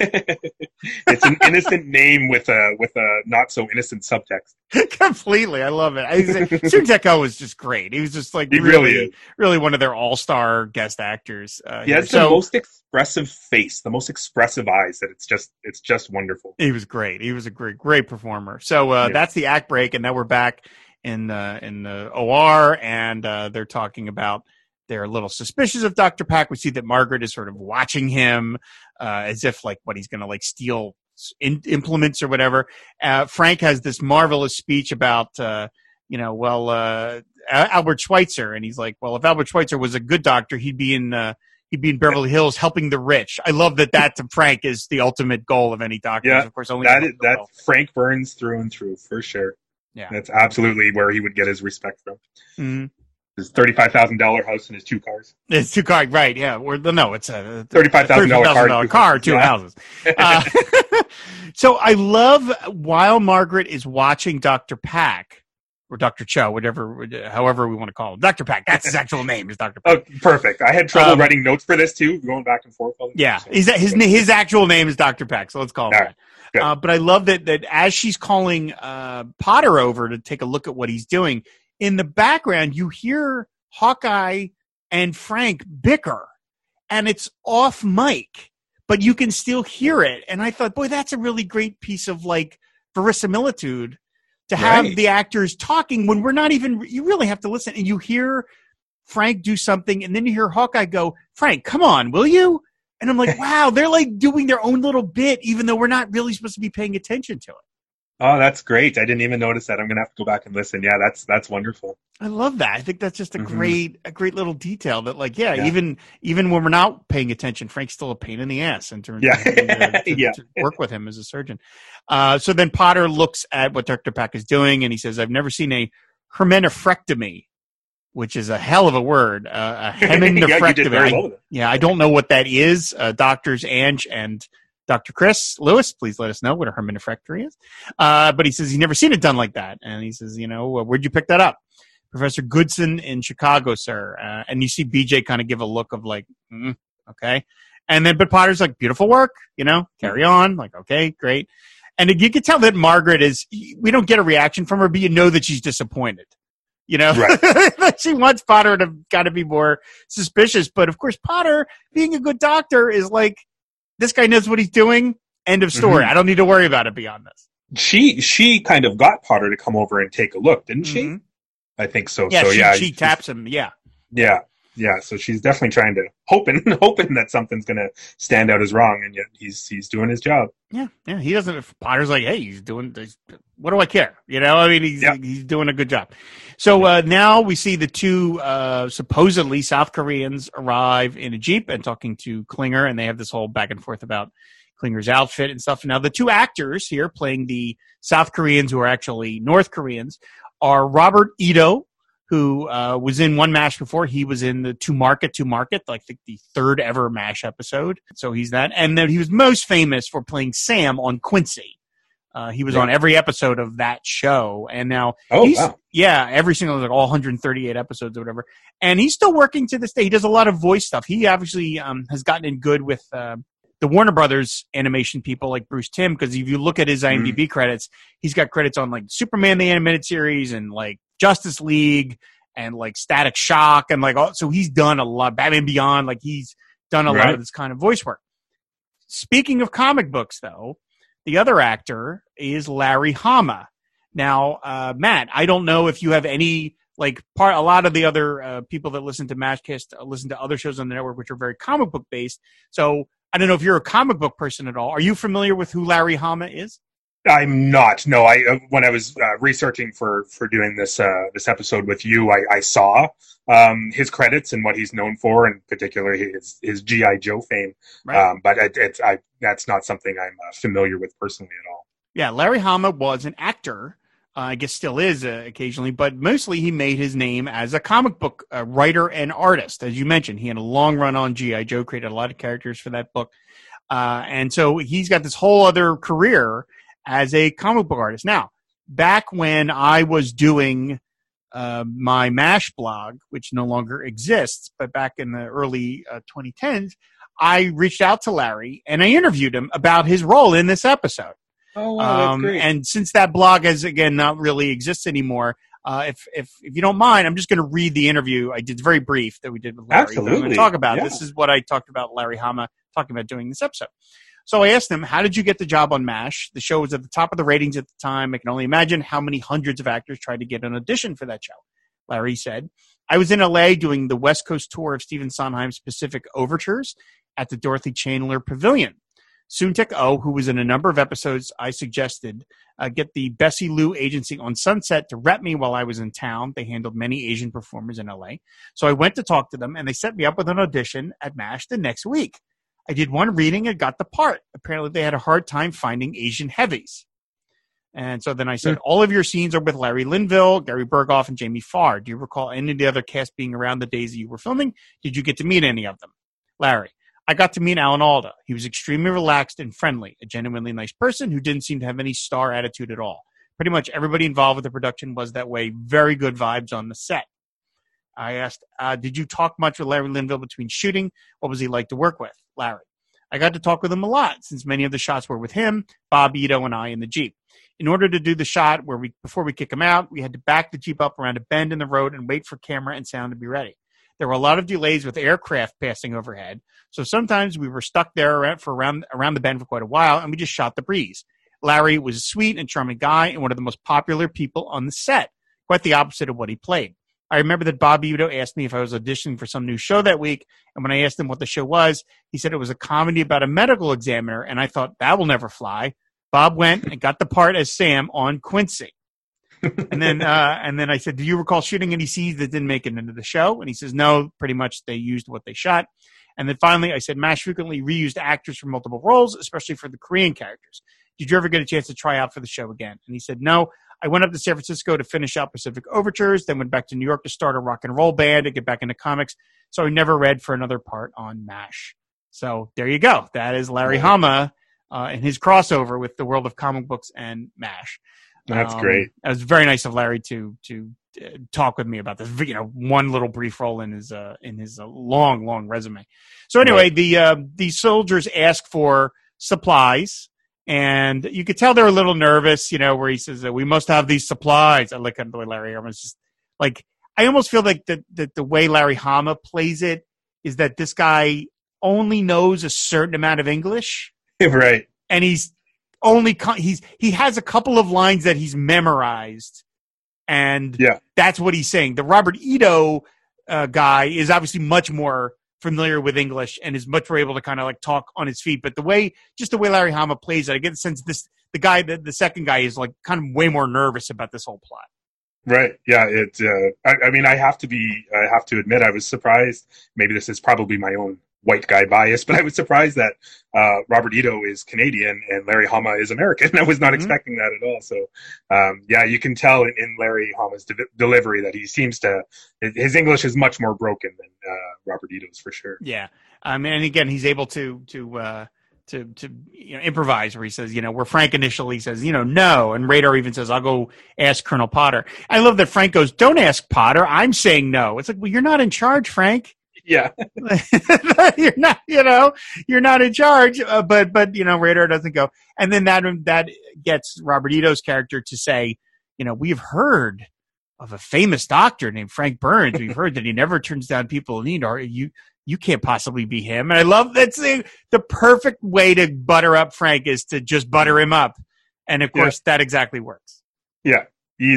it's an innocent name with a with a not so innocent subtext. Completely, I love it. Soontek O was just great. He was just like he really, really, really one of their all star guest actors. Uh, he has so, the most expressive face, the most expressive eyes. That it's just it's just wonderful. He was great. He was a great great performer. So uh, yeah. that's the act break, and now we're back in the in the O R, and uh, they're talking about. They're a little suspicious of Doctor Pack. We see that Margaret is sort of watching him uh, as if like what he's going to like steal in, implements or whatever. Uh, Frank has this marvelous speech about, uh, you know, well, uh, Albert Schweitzer. And he's like, well, if Albert Schweitzer was a good doctor, he'd be in, uh, he'd be in Beverly Hills helping the rich. I love that that to Frank is the ultimate goal of any doctor. Yeah, of course, only that is, that's well. Frank Burns through and through for sure. Yeah. That's absolutely where he would get his respect from. Mm-hmm. His thirty-five thousand dollars house and his two cars. It's two cars, right? Yeah. Or no, it's a thirty-five thousand dollars car, car, two yeah. houses. Uh, so I love while Margaret is watching Doctor Pack or Doctor Cho, whatever, however we want to call him, Doctor Pack. That's his actual name is Doctor Pack. Oh, perfect. I had trouble um, writing notes for this too, going back and forth. All the yeah, time, so. his his his actual name is Doctor Pack, so let's call him right. that. Uh, but I love that that as she's calling uh, Potter over to take a look at what he's doing. In the background, you hear Hawkeye and Frank bicker, and it's off mic, but you can still hear it. And I thought, boy, that's a really great piece of like verisimilitude to have right. the actors talking when we're not even, you really have to listen. And you hear Frank do something, and then you hear Hawkeye go, Frank, come on, will you? And I'm like, wow, they're like doing their own little bit, even though we're not really supposed to be paying attention to it. Oh, that's great. I didn't even notice that. I'm going to have to go back and listen. Yeah, that's that's wonderful. I love that. I think that's just a mm-hmm. great a great little detail that like, yeah, yeah, even even when we're not paying attention, Frank's still a pain in the ass in terms yeah. of to, to, yeah. to work with him as a surgeon. Uh, so then Potter looks at what Doctor Pack is doing and he says, I've never seen a hermenophrectomy, which is a hell of a word. Uh, a hemenophrectomy. yeah, well I, yeah, I don't know what that is. Uh, doctors Ange and Doctor Chris Lewis, please let us know what a hermenophrectomy is. Uh, but he says he's never seen it done like that. And he says, you know, where'd you pick that up? Professor Goodson in Chicago, sir. Uh, and you see B J kind of give a look of like, mm, okay. And then, but Potter's like, beautiful work, you know, carry on. Like, okay, great. And you can tell that Margaret is, we don't get a reaction from her, but you know that she's disappointed. You know, right. she wants Potter to got to be more suspicious. But of course, Potter, being a good doctor, is like, this guy knows what he's doing. End of story. Mm-hmm. I don't need to worry about it beyond this. She she kind of got Potter to come over and take a look, didn't she? Mm-hmm. I think so. Yeah, so she, yeah, she taps him. Yeah, yeah, yeah. So she's definitely trying to hoping hoping that something's going to stand out as wrong, and yet he's he's doing his job. Yeah, yeah. He doesn't. If Potter's like, hey, he's doing this. What do I care? You know, I mean, he's yeah. he's doing a good job. So uh, now we see the two uh, supposedly South Koreans arrive in a Jeep and talking to Klinger, and they have this whole back and forth about Klinger's outfit and stuff. Now, the two actors here playing the South Koreans, who are actually North Koreans, are Robert Ito, who uh, was in one MASH before. He was in the To Market, To Market, like the, the third ever MASH episode. So he's that. And then he was most famous for playing Sam on Quincy. Uh, he was yeah. on every episode of that show. And now, oh, he's, wow. yeah, every single, like all one hundred thirty-eight episodes or whatever. And he's still working to this day. He does a lot of voice stuff. He obviously um, has gotten in good with uh, the Warner Brothers animation people like Bruce Timm, because if you look at his IMDb mm. credits, he's got credits on like Superman the Animated Series and like Justice League and like Static Shock and like all, so he's done a lot. Batman Beyond, like he's done a right. lot of this kind of voice work. Speaking of comic books, though, the other actor is Larry Hama. Now, uh, Matt, I don't know if you have any like part a lot of the other uh, people that listen to Mashcast uh, listen to other shows on the network which are very comic book based. So I don't know if you're a comic book person at all. Are you familiar with who Larry Hama is? I'm not. No, I uh, when I was uh, researching for for doing this uh, this episode with you, I, I saw um, his credits and what he's known for, in particular his his G I. Joe fame. Right. Um, but it, it's I that's not something I'm uh, familiar with personally at all. Yeah, Larry Hama was an actor. Uh, I guess still is uh, occasionally, but mostly he made his name as a comic book uh, writer and artist. As you mentioned, he had a long run on G I. Joe, created a lot of characters for that book, uh, and so he's got this whole other career as a comic book artist. Now, back when I was doing uh, my MASH blog, which no longer exists, but back in the early uh, twenty tens, I reached out to Larry and I interviewed him about his role in this episode. Oh, wow, that's um, great. And since that blog has, again, not really exists anymore, uh, if, if if you don't mind, I'm just going to read the interview I did. It's very brief that we did with Larry. Absolutely. I'm going to talk about. Yeah. This is what I talked about Larry Hama talking about doing this episode. So I asked him, how did you get the job on MASH? The show was at the top of the ratings at the time. I can only imagine how many hundreds of actors tried to get an audition for that show. Larry said, I was in L A doing the West Coast tour of Stephen Sondheim's Pacific Overtures at the Dorothy Chandler Pavilion. Soontek O, who was in a number of episodes, I suggested uh, get the Bessie Lou agency on Sunset to rep me while I was in town. They handled many Asian performers in L A. So I went to talk to them, and they set me up with an audition at MASH the next week. I did one reading and got the part. Apparently, they had a hard time finding Asian heavies. And so then I said, all of your scenes are with Larry Linville, Gary Berghoff, and Jamie Farr. Do you recall any of the other cast being around the days that you were filming? Did you get to meet any of them? Larry, I got to meet Alan Alda. He was extremely relaxed and friendly, a genuinely nice person who didn't seem to have any star attitude at all. Pretty much everybody involved with the production was that way. Very good vibes on the set. I asked, uh, did you talk much with Larry Linville between shooting? What was he like to work with? Larry, I got to talk with him a lot since many of the shots were with him, Bob Ito, and I in the Jeep. In order to do the shot where we before we kick him out, we had to back the Jeep up around a bend in the road and wait for camera and sound to be ready. There were a lot of delays with aircraft passing overhead, so sometimes we were stuck there for around around the bend for quite a while, and we just shot the breeze. Larry was a sweet and charming guy and one of the most popular people on the set, quite the opposite of what he played. I remember that Bob Udo asked me if I was auditioning for some new show that week, and when I asked him what the show was, he said it was a comedy about a medical examiner, and I thought, that will never fly. Bob went and got the part as Sam on Quincy. and then uh, and then I said, do you recall shooting any scenes that didn't make it into the show? And he says, no, pretty much they used what they shot. And then finally I said, MASH frequently reused actors for multiple roles, especially for the Korean characters. Did you ever get a chance to try out for the show again? And he said, no. I went up to San Francisco to finish out Pacific Overtures, then went back to New York to start a rock and roll band to get back into comics. So I never read for another part on MASH. So there you go. That is Larry Hama uh, and his crossover with the world of comic books and MASH. That's um, great. It was very nice of Larry to to uh, talk with me about this. You know, one little brief role in his uh, in his uh, long, long resume. So anyway, right. the uh, the soldiers ask for supplies. And you could tell they're a little nervous, you know, where he says that we must have these supplies. I like the way Larry Hama's just like, I almost feel like that the, the way Larry Hama plays it is that this guy only knows a certain amount of English. Right. And he's only, he's, he has a couple of lines that he's memorized. And yeah. that's what he's saying. The Robert Ito uh, guy is obviously much more familiar with English and is much more able to kind of like talk on his feet. But the way, just the way Larry Hama plays it, I get the sense this, the guy, the, the second guy is like kind of way more nervous about this whole plot. Right. Yeah. It, uh, I, I mean, I have to be, I have to admit, I was surprised. Maybe this is probably my own white guy bias, but I was surprised that uh, Robert Ito is Canadian and Larry Hama is American. I was not mm-hmm. expecting that at all. So, um, yeah, you can tell in, in Larry Hama's de- delivery that he seems to, his English is much more broken than uh, Robert Ito's for sure. Yeah. Um, and again, he's able to, to, uh, to, to, you know, improvise where he says, you know, where Frank initially says, you know, no. And Radar even says, I'll go ask Colonel Potter. I love that Frank goes, don't ask Potter. I'm saying no. It's like, well, you're not in charge, Frank. Yeah. You're not, you know, you're not in charge, uh, but, but, you know, Radar doesn't go. And then that, that gets Robert Ito's character to say, you know, we've heard of a famous doctor named Frank Burns. We've heard that he never turns down people in need. Or you, you can't possibly be him. And I love that's the, the perfect way to butter up Frank is to just butter him up. And of course, yeah. that exactly works. Yeah, easily.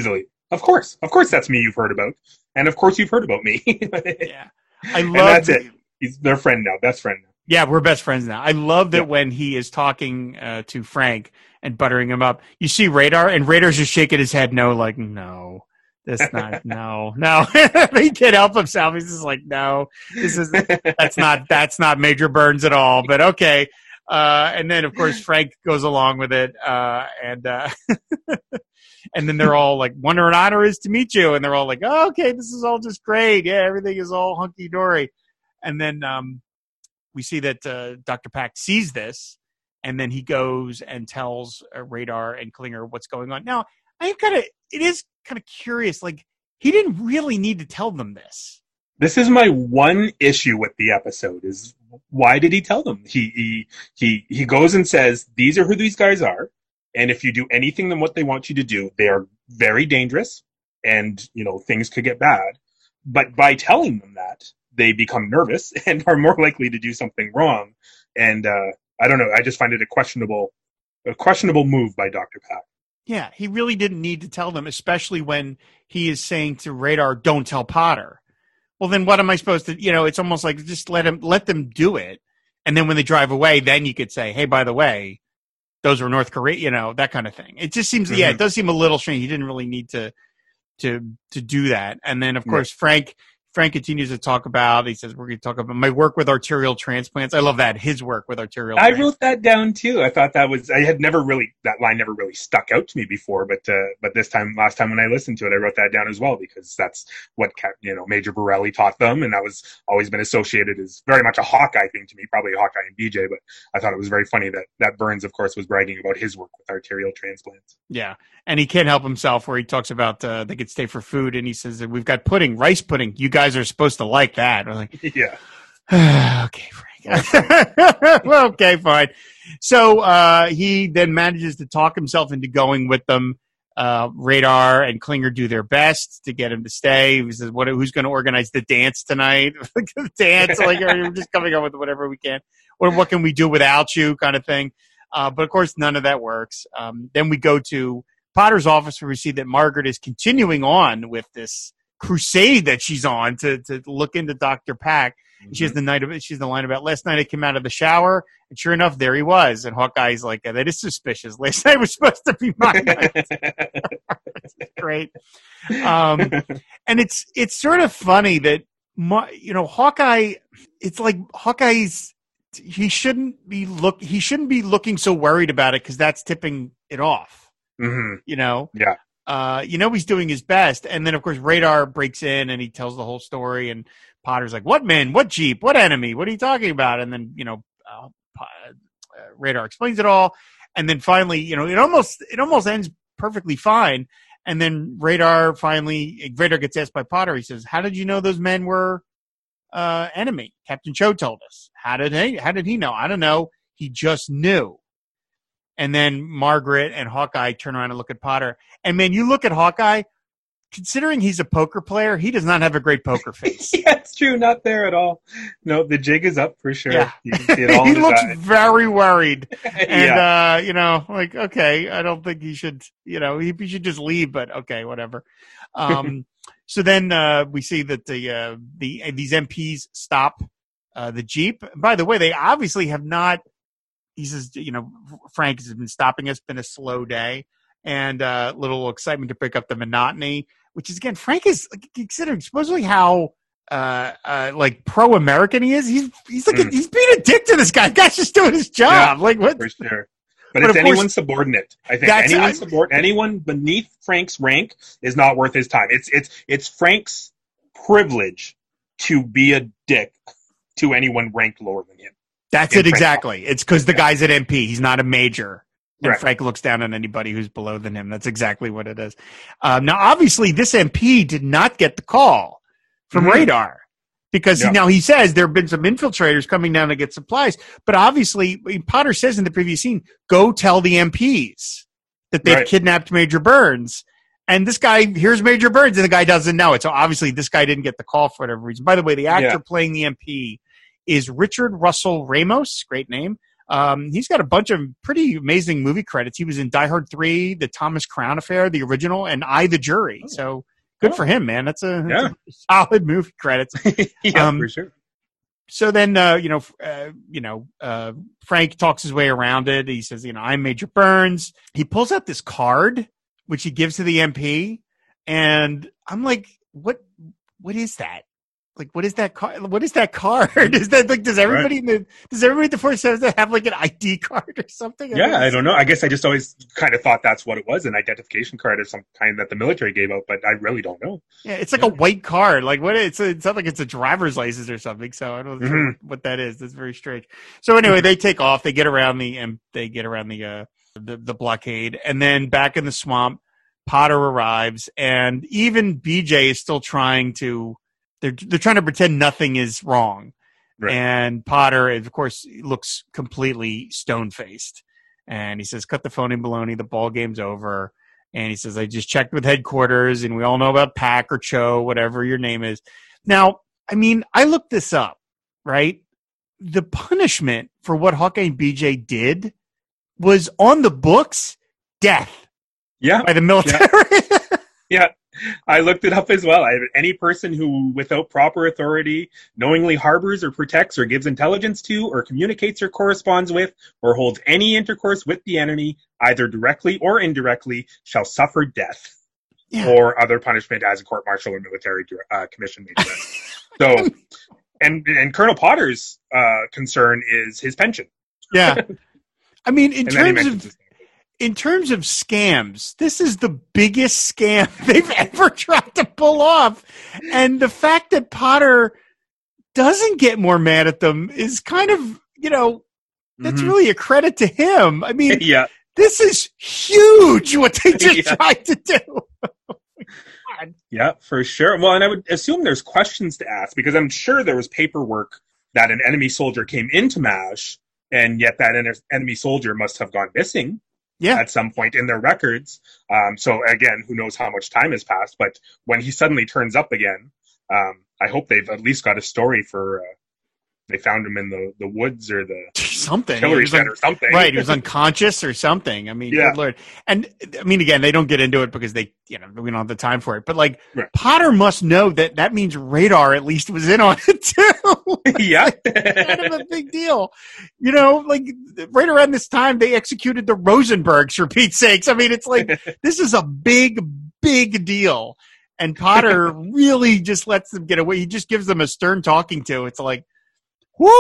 Of course, of course, that's me you've heard about, and of course you've heard about me. Yeah, I love and that's the, it. He's their friend now, best friend now. Yeah, we're best friends now. I love that Yeah. when he is talking uh, to Frank and buttering him up, you see Radar, and Radar's just shaking his head no, like, no, that's not, no, no. He can't help himself. He's just like, no, this is, that's not, that's not Major Burns at all, but okay. Uh, and then, of course, Frank goes along with it, uh, and uh, and then they're all like, "Wonder an honor is to meet you," and they're all like, oh, "Okay, this is all just great. Yeah, everything is all hunky dory." And then um, we see that uh, Doctor Pack sees this, and then he goes and tells uh, Radar and Klinger what's going on. Now, I kind of, it is kind of curious. Like, he didn't really need to tell them this. This is my one issue with the episode is why did he tell them? He he he he goes and says, these are who these guys are, and if you do anything than what they want you to do, they are very dangerous, and you know, things could get bad. But by telling them that, they become nervous and are more likely to do something wrong. And uh, I don't know, I just find it a questionable a questionable move by Doctor Pack. Yeah, he really didn't need to tell them, especially when he is saying to Radar, don't tell Potter. Well, then what am I supposed to, you know, it's almost like just let him, let them do it. And then when they drive away, then you could say, hey, by the way, those were North Korea, you know, that kind of thing. It just seems, mm-hmm. yeah, it does seem a little strange. He didn't really need to, to, to do that. And then of course, yeah. Frank, Frank continues to talk about, he says, we're going to talk about my work with arterial transplants. I love that. His work with arterial I wrote that down too. I thought that was, I had never really, that line never really stuck out to me before, but, uh, but this time, last time when I listened to it, I wrote that down as well, because that's what, you know, Major Borelli taught them. And that was always been associated as very much a Hawkeye thing to me, probably a Hawkeye and B J, but I thought it was very funny that, that Burns, of course, was bragging about his work with arterial transplants. Yeah. And he can't help himself where he talks about, uh, they could stay for food. And he says that we've got pudding, rice pudding. You guys are supposed to like that. We're like, yeah. Okay, Frank. Well, okay, fine. So uh, he then manages to talk himself into going with them. Uh, Radar and Klinger do their best to get him to stay. He says, "What? Who's going to organize the dance tonight? The dance? Like, we're just coming up with whatever we can. Or what can we do without you?" Kind of thing. Uh, but of course, none of that works. Um, then we go to Potter's office, where we see that Margaret is continuing on with this crusade that she's on to to look into Doctor Pack. Mm-hmm. She has the night of it. She's the line about last night I came out of the shower, and sure enough, there he was. And Hawkeye's like, that is suspicious. Last night was supposed to be my night. Great. Um, and it's it's sort of funny that you know Hawkeye. It's like Hawkeye's. He shouldn't be look. He shouldn't be looking so worried about it because that's tipping it off. Mm-hmm. You know. Yeah. Uh, you know he's doing his best, and then of course Radar breaks in and he tells the whole story, and Potter's like, "What men? What jeep? What enemy? What are you talking about?" And then you know, uh, uh, Radar explains it all, and then finally, you know, it almost it almost ends perfectly fine, and then Radar finally Radar gets asked by Potter. He says, "How did you know those men were uh, enemy?" Captain Cho told us. How did he? How did he know? I don't know. He just knew. And then Margaret and Hawkeye turn around and look at Potter. And, man, you look at Hawkeye, considering he's a poker player, he does not have a great poker face. Yeah, it's true. Not there at all. No, the jig is up for sure. Yeah. You can see it all he in his looks eye. very worried. And, yeah. uh, you know, like, okay, I don't think he should, you know, he, he should just leave, but okay, whatever. Um, so then uh, we see that the, uh, the these M Ps stop uh, the Jeep. By the way, they obviously have not. He says, you know, Frank has been stopping us, been a slow day, and a uh, little excitement to break up the monotony, which is, again, Frank is, considering supposedly how, uh, uh, like, pro-American he is, he's he's like, mm. a, he's being a dick to this guy. The guy's just doing his job. Yeah, like, what? For sure. But, but it's anyone course, subordinate. I think anyone I, subordinate, anyone beneath Frank's rank is not worth his time. It's, it's, it's Frank's privilege to be a dick to anyone ranked lower than him. That's it exactly. It's because the guy's at M P. He's not a major. And right. Frank looks down on anybody who's below than him. That's exactly what it is. Um, now, obviously, this M P did not get the call from mm-hmm. Radar because yeah. he, now he says there have been some infiltrators coming down to get supplies. But obviously, Potter says in the previous scene, go tell the M Ps that they've right. kidnapped Major Burns. And this guy, here's Major Burns, and the guy doesn't know it. So obviously, this guy didn't get the call for whatever reason. By the way, the actor yeah. playing the M P is Richard Russell Ramos, great name, Um, he's got a bunch of pretty amazing movie credits. He was in Die Hard three, The Thomas Crown Affair, the original, and I, the Jury. Oh. So good Oh. for him, man. That's a, Yeah. that's a solid movie credits. yeah, Um, for sure. So then, uh, you know, uh, you know, uh, Frank talks his way around it. He says, you know, I'm Major Burns. He pulls out this card, which he gives to the M P. And I'm like, what, what is that? Like, what is that card? What is that card? Is that like, does everybody Right. in the, does everybody at the Force Seven have like an I D card or something? Yeah, I don't know. I guess I just always kind of thought that's what it was, an identification card of some kind that the military gave out, but I really don't know. Yeah, it's like Yeah. a white card. Like what? It's a, it's not like it's a driver's license or something. So I don't know Mhm. what that is. That's very strange. So anyway, they take off. They get around the and they get around the uh the, the blockade, and then back in the swamp, Potter arrives, and even B J is still trying to. They're they're trying to pretend nothing is wrong, Right. and Potter, of course, looks completely stone faced, and he says, "Cut the phony baloney. The ball game's over." And he says, I just checked with headquarters, and we all know about Pack or Cho, whatever your name is. Now, I mean, I looked this up, right? The punishment for what Hawkeye and B J did was on the books, death Yeah. by the military. Yeah. I looked it up as well. I, any person who, without proper authority, knowingly harbors or protects or gives intelligence to or communicates or corresponds with or holds any intercourse with the enemy, either directly or indirectly, shall suffer death Yeah. or other punishment as a court-martial or military uh, commission may direct. So, and and Colonel Potter's uh, concern is his pension. Yeah. I mean, in And then he terms mentions of his in terms of scams, this is the biggest scam they've ever tried to pull off. And the fact that Potter doesn't get more mad at them is kind of, you know, that's Mhm. really a credit to him. I mean, Yeah. this is huge what they just Yeah. tried to do. God. Yeah, for sure. Well, and I would assume there's questions to ask because I'm sure there was paperwork that an enemy soldier came into MASH, and yet that en- enemy soldier must have gone missing Yeah. at some point in their records. Um, so again, who knows how much time has passed? But when he suddenly turns up again, um, I hope they've at least got a story for. Uh, they found him in the, the woods or the Something. He artillery was un- shed or something. Right, he was unconscious or something. I mean, Yeah. good Lord. And I mean, again, they don't get into it because they, you know, we don't have the time for it. But like, Right. Potter must know that that means Radar at least was in on it too. Yeah. Kind of a big deal, you know. Like right around this time, they executed the Rosenbergs for Pete's sakes. I mean, it's like this is a big, big deal, and Potter really just lets them get away. He just gives them a stern talking to. It's like. Woo!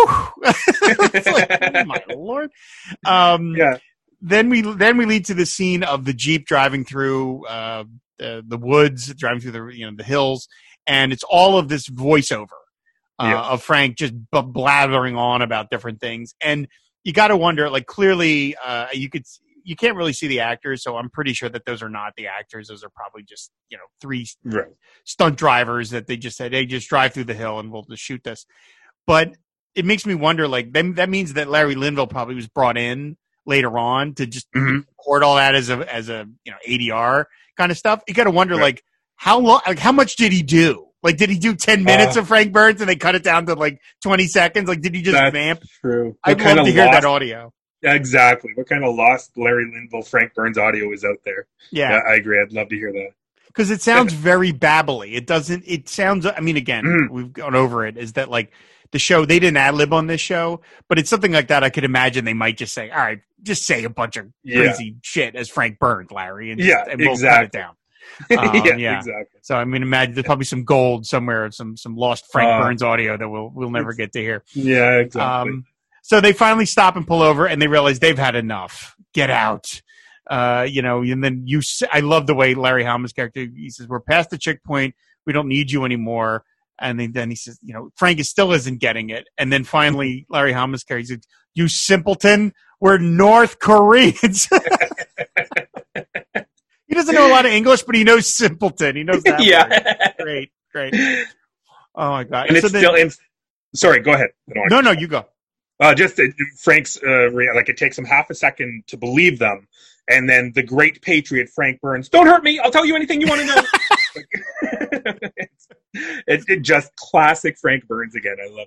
It's like, oh my Lord. Um, Yeah. Then we then we lead to the scene of the Jeep driving through uh, the, the woods, driving through the you know the hills, and it's all of this voiceover uh, Yeah. of Frank just b- blathering on about different things, and you got to wonder. Like clearly, uh, you could you can't really see the actors, so I'm pretty sure that those are not the actors. Those are probably just you know three Right. stunt drivers that they just said, "Hey, just drive through the hill and we'll just shoot this." But it makes me wonder, like, then that means that Larry Linville probably was brought in later on to just Mhm. record all that as a as a you know A D R kind of stuff. You got to wonder, Right. like, how long, like, how much did he do? Like, did he do ten minutes Uh, of Frank Burns and they cut it down to like twenty seconds? Like, did he just That's vamp? true. I'd What kind love to of hear lost- that audio. Yeah, exactly. What kind of lost Larry Linville, Frank Burns audio is out there? Yeah, Yeah, I agree. I'd love to hear that. because it sounds very babbly. It doesn't. It sounds. I mean, again, Mhm. we've gone over it. Is that like the show? They didn't ad lib on this show, but it's something like that. I could imagine they might just say, "All right, just say a bunch of Yeah. crazy shit as Frank Burns, Larry, and, just, Yeah, and we'll exactly. cut it down." Um, yeah, yeah. exactly. So I mean, imagine there's probably some gold somewhere, some some lost Frank Uh, Burns audio that we'll we'll never get to hear. Yeah, exactly. Um, so they finally stop and pull over, and they realize they've had enough. Get out. Uh, you know, and then you. s- I love the way Larry Hama's character. He says, "We're past the checkpoint. We don't need you anymore." And then, then he says, "You know, Frank is still isn't getting it." And then finally, Larry Hama's character says, "You simpleton, we're North Koreans." He doesn't know a lot of English, but he knows simpleton. He knows that. Yeah. word. Great, great. Oh my god! and it's So then- still. In, sorry, go ahead. I don't wanna- no, no, you go. Uh, just uh, Frank's uh, rea- like it takes him half a second to believe them, and then the great patriot Frank Burns. Don't hurt me. I'll tell you anything you want to know. it's, it's, it's just classic Frank Burns again. I love it. Yep.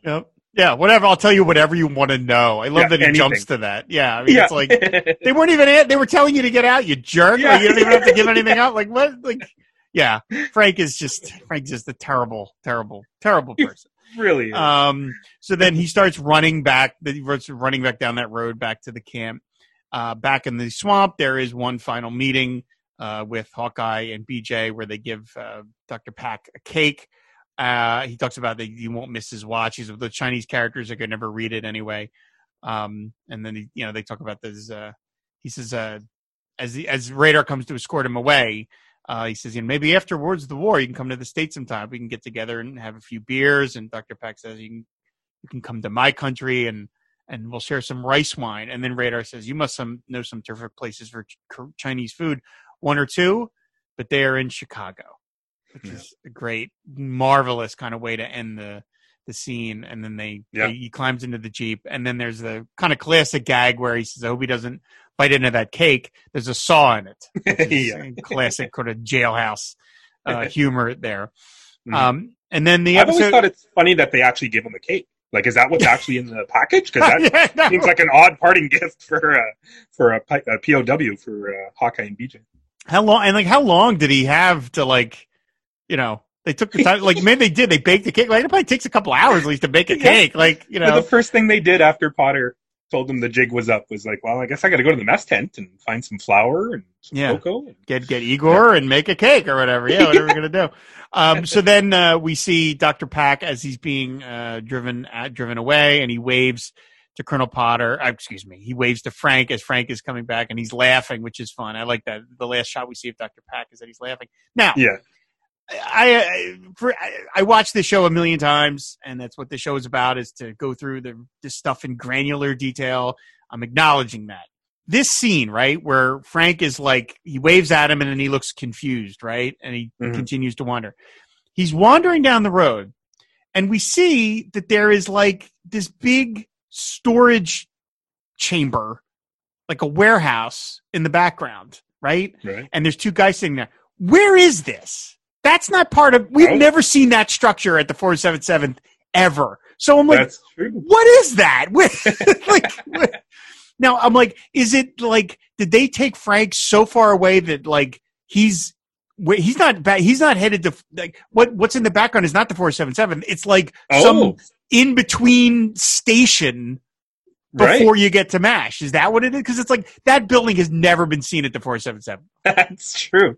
Yeah, whatever. I'll tell you whatever you want to know. I love Yeah, that he anything. jumps to that. Yeah, I mean, Yeah. it's like they weren't even. They were telling you to get out. You jerk. Yeah. Like, you don't even have to give anything up. Like what? Like, yeah. Frank is just Frank's just a terrible, terrible, terrible person. Really is. Um. So then he starts running back. He starts running back down that road back to the camp. Uh, back in the swamp, there is one final meeting uh, with Hawkeye and B J where they give uh, Doctor Pack a cake. Uh, he talks about that he won't miss his watch. He's the Chinese characters are gonna never read it anyway. Um, and then he, you know they talk about this. Uh, he says uh, as the, as Radar comes to escort him away, uh, he says, you know, maybe afterwards the war, you can come to the States sometime. We can get together and have a few beers. And Doctor Pack says you can you can come to my country and and we'll share some rice wine. And then Radar says you must some know some terrific places for ch- Chinese food, one or two, but they are in Chicago. Which yeah. is a great, marvelous kind of way to end the the scene. And then they, yeah. they he climbs into the Jeep, and then there's the kind of classic gag where he says, "I hope he doesn't bite into that cake." There's a saw in it. Yeah. Classic kind of jailhouse uh, humor there. Mm-hmm. Um, and then the I've episode, always thought it's funny that they actually give him a cake. Like, is that what's actually in the package? Because that yeah, no. seems like an odd parting gift for uh, for a, a P O W for uh, Hawkeye and B J. How long? And like, how long did he have to like? You know, they took the time. Like, maybe they did. They baked the cake. Like, it probably takes a couple hours at least to bake a cake. Yeah. Like, you know, so the first thing they did after Potter told them the jig was up was like, well, I guess I got to go to the mess tent and find some flour and some yeah. cocoa. And... Get get Igor yeah. and make a cake or whatever. Yeah, whatever we're gonna do. Um, so then uh, we see Doctor Pack as he's being uh, driven at, driven away, and he waves to Colonel Potter. Uh, excuse me, he waves to Frank as Frank is coming back, and he's laughing, which is fun. I like that. The last shot we see of Doctor Pack is that he's laughing. Now, yeah. I, I for I watched this show a million times, and that's what the show is about: is to go through the this stuff in granular detail. I'm acknowledging that this scene, right, where Frank is like he waves at him, and then he looks confused, right, and he mm-hmm. continues to wander. He's wandering down the road, and we see that there is like this big storage chamber, like a warehouse in the background, right? Right. And there's two guys sitting there. Where is this? That's not part of. We've oh. never seen that structure at the four seventy-seventh ever. So I'm like, That's true. What is that? like, what? Now I'm like, is it like? Did they take Frank so far away that like he's he's not he's not headed to like what what's in the background is not the four seventy-seven. It's like oh. some in between station before right. you get to MASH. Is that what it is? Because it's like that building has never been seen at the four seventy-seven. That's true.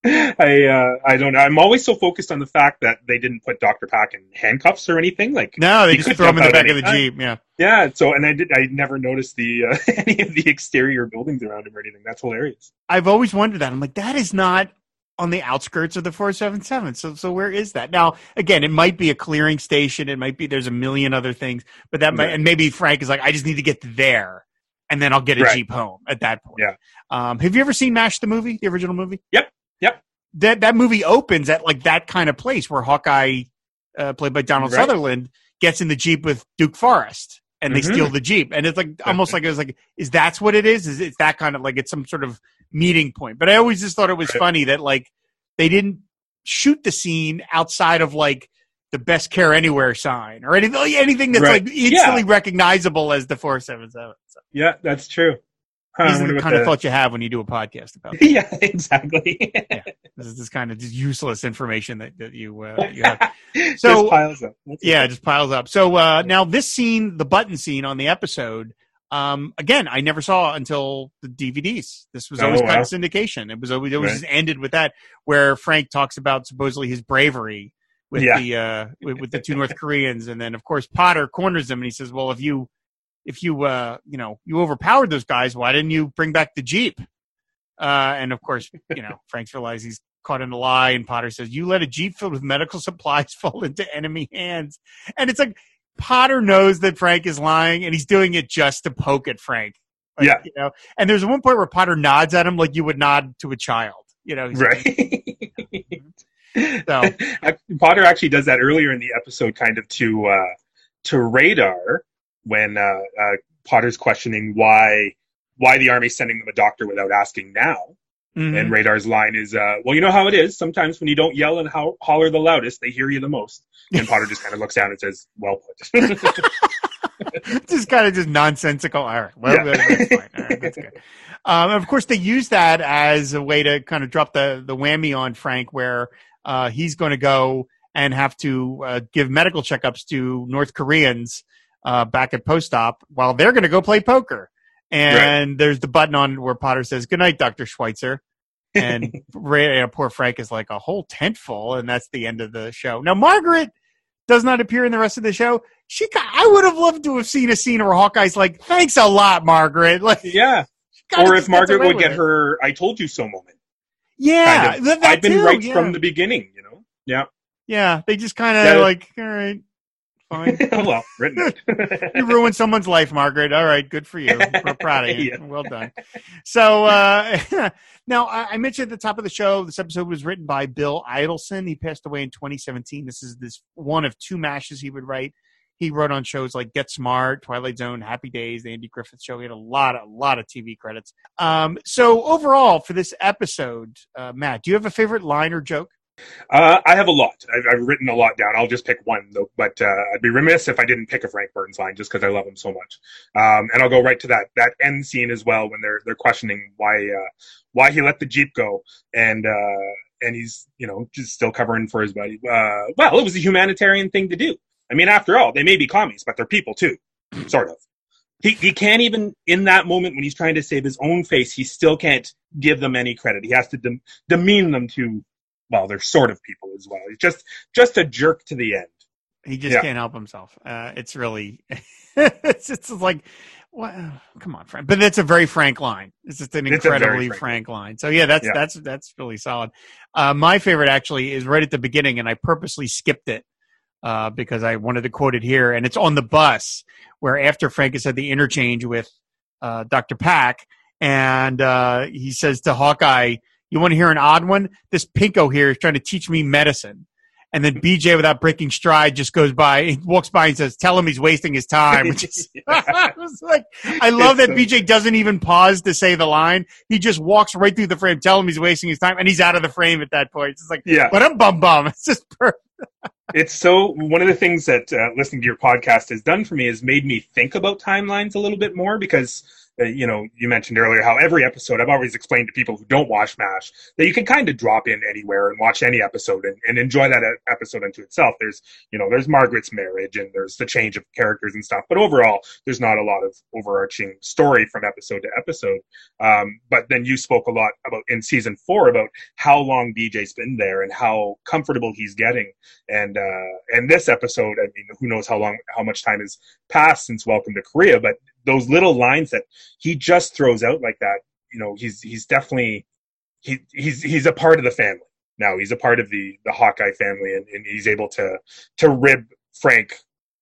I uh, I don't know. I'm always so focused on the fact that they didn't put Doctor Pack in handcuffs or anything. Like no, they just throw him in the back of the time. Jeep. Yeah, yeah. So and I did. I never noticed the uh, any of the exterior buildings around him or anything. That's hilarious. I've always wondered that. I'm like, that is not on the outskirts of the four seventy-seven. So so where is that? Now again, it might be a clearing station. It might be there's a million other things, but that might, right. and maybe Frank is like, I just need to get there, and then I'll get a right. Jeep home at that point. Yeah. Um, have you ever seen MASH the movie, the original movie? Yep. Yep. That that movie opens at like that kind of place where Hawkeye, uh, played by Donald right. Sutherland, gets in the Jeep with Duke Forrest, and they mm-hmm. steal the Jeep, and it's like almost like it was like, is that's what it is? Is it's that kind of like it's some sort of meeting point? But I always just thought it was right. funny that like they didn't shoot the scene outside of like the Best Care Anywhere sign or anything anything that's right. like instantly yeah. recognizable as the four seventy-seven. So. Yeah, that's true. Huh, These are the kind the... of thoughts you have when you do a podcast about it. Yeah, exactly. yeah. This is this kind of just useless information that, that you uh, you have. So just piles up. That's yeah, okay. it just piles up. So uh, now this scene, the button scene on the episode, um, again, I never saw until the D V Ds. This was always oh, kind wow. of syndication. It was always it was right. just ended with that, where Frank talks about supposedly his bravery with yeah. the uh, with, with the two North Koreans, and then of course Potter corners him and he says, "Well, if you." If you, uh, you know, you overpowered those guys, why didn't you bring back the Jeep? Uh, and of course, you know, Frank's realized he's caught in a lie, and Potter says, "You let a Jeep filled with medical supplies fall into enemy hands." And it's like Potter knows that Frank is lying, and he's doing it just to poke at Frank. Like, yeah, you know. And there's one point where Potter nods at him like you would nod to a child. You know, right. Like, so Potter actually does that earlier in the episode, kind of to uh, to Radar. When uh, uh, Potter's questioning why why the Army's sending them a doctor without asking now, Mhm. And Radar's line is, uh, well, you know how it is. Sometimes when you don't yell and ho- holler the loudest, they hear you the most. And Potter just kind of looks down and says, well put. Just kind of just nonsensical. All right. Well, Yeah. that's fine. All right, that's good. Um, and of course, they use that as a way to kind of drop the, the whammy on Frank, where uh, he's going to go and have to uh, give medical checkups to North Koreans uh, back at post-op while they're going to go play poker. And right. There's the button on where Potter says, "Good night, Doctor Schweitzer." And Ray, you know, poor Frank is like a whole tent full, and that's the end of the show. Now, Margaret does not appear in the rest of the show. She, I would have loved to have seen a scene where Hawkeye's like, "Thanks a lot, Margaret." Like, yeah. Or if Margaret would get it. her "I told you so" moment. Yeah, kind of, that I've been too, right yeah. from the beginning, you know. Yeah. Yeah, they just kind of yeah. like, all right, fine. Well, written. You ruined someone's life, Margaret. All right, good for you. We're proud of you. Yeah. Well done. So uh, now I mentioned at the top of the show, this episode was written by Bill Idelson. He passed away in twenty seventeen. This is this one of two mashes he would write. He wrote on shows like Get Smart, Twilight Zone, Happy Days, the Andy Griffith Show. He had a lot, a lot of T V credits. Um, so overall, for this episode, uh, Matt, do you have a favorite line or joke? Uh, I have a lot. I've, I've written a lot down. I'll just pick one, though. But uh, I'd be remiss if I didn't pick a Frank Burns line, just because I love him so much. Um, and I'll go right to that that end scene as well, when they're they're questioning why uh, why he let the Jeep go, and uh, and he's you know just still covering for his buddy. Uh, well, it was a humanitarian thing to do. I mean, after all, they may be commies, but they're people too, sort of. He he can't even, in that moment when he's trying to save his own face, he still can't give them any credit. He has to dem- demean them to, well, they're sort of people as well. He's just just a jerk to the end. He just yeah. can't help himself. Uh, it's really, it's just like, well, come on, Frank. But it's a very frank line. It's just an It's incredibly frank, frank line. So yeah, that's yeah. that's that's really solid. Uh, my favorite actually is right at the beginning, and I purposely skipped it. Uh, because I wanted to quote it here, and it's on the bus where after Frank has had the interchange with uh, Doctor Pack, and uh, he says to Hawkeye, "You want to hear an odd one? This pinko here is trying to teach me medicine." And then B J, without breaking stride, just goes by, he walks by and says, "Tell him he's wasting his time." Which is, I was like, I love that B J doesn't even pause to say the line. He just walks right through the frame, tell him he's wasting his time, and he's out of the frame at that point. It's just like, yeah. but I'm bum bum. It's just perfect. It's so, one of the things that uh, listening to your podcast has done for me is made me think about timelines a little bit more, because uh, you know, you mentioned earlier how every episode, I've always explained to people who don't watch MASH that you can kind of drop in anywhere and watch any episode and, and enjoy that episode unto itself. There's, you know, there's Margaret's marriage and there's the change of characters and stuff, but overall, there's not a lot of overarching story from episode to episode. Um, but then you spoke a lot about in season four about how long B J's been there and how comfortable he's getting. And, uh, and this episode, I mean, who knows how long, how much time has passed since Welcome to Korea, but those little lines that he just throws out like that, you know, he's he's definitely he he's he's a part of the family now. He's a part of the the Hawkeye family, and, and he's able to to rib Frank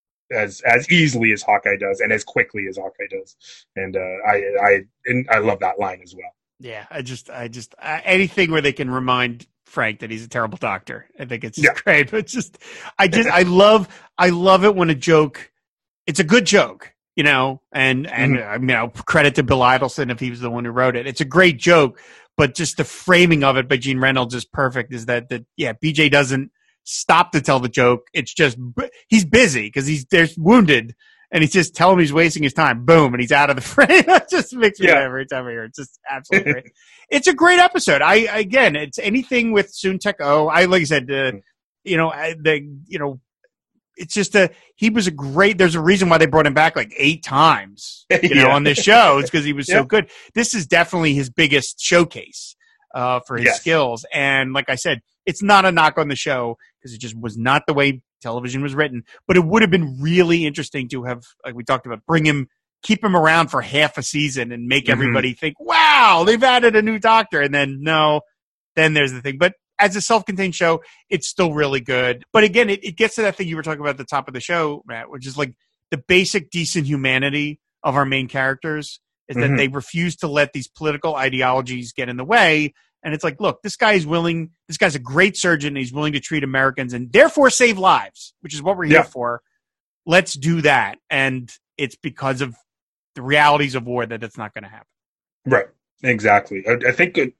as as easily as Hawkeye does and as quickly as Hawkeye does. And uh, I I and I love that line as well. Yeah, I just I just uh, anything where they can remind Frank that he's a terrible doctor, I think it's just Yeah. great. But just I just I love I love it when a joke, it's a good joke. You know, and, and, Mhm. uh, you know, credit to Bill Idelson if he was the one who wrote it. It's a great joke, but just the framing of it by Gene Reynolds is perfect. Is that, that, yeah, B J doesn't stop to tell the joke. It's just, he's busy because he's, there's wounded and he's just telling him he's wasting his time. Boom. And he's out of the frame. It just makes me Yeah. laugh every time I hear it. It's just absolutely great. It's a great episode. I, again, it's anything with Soon Tech O. I, like I said, uh, you know, I, the, you know, it's just a, he was a great, there's a reason why they brought him back like eight times, you know, Yeah. on this show. It's because he was Yeah. so good. This is definitely his biggest showcase uh, for his Yes. skills. And like I said, it's not a knock on the show because it just was not the way television was written, but it would have been really interesting to have, like we talked about, bring him, keep him around for half a season and make Mhm. everybody think, wow, they've added a new doctor. And then no, then there's the thing. But as a self-contained show, it's still really good. But again, it, it gets to that thing you were talking about at the top of the show, Matt, which is like the basic decent humanity of our main characters is that Mhm. they refuse to let these political ideologies get in the way. And it's like, look, this guy is willing, this guy's a great surgeon. And he's willing to treat Americans and therefore save lives, which is what we're here Yeah. for. Let's do that. And it's because of the realities of war that it's not going to happen. Right. Exactly. I, I think it,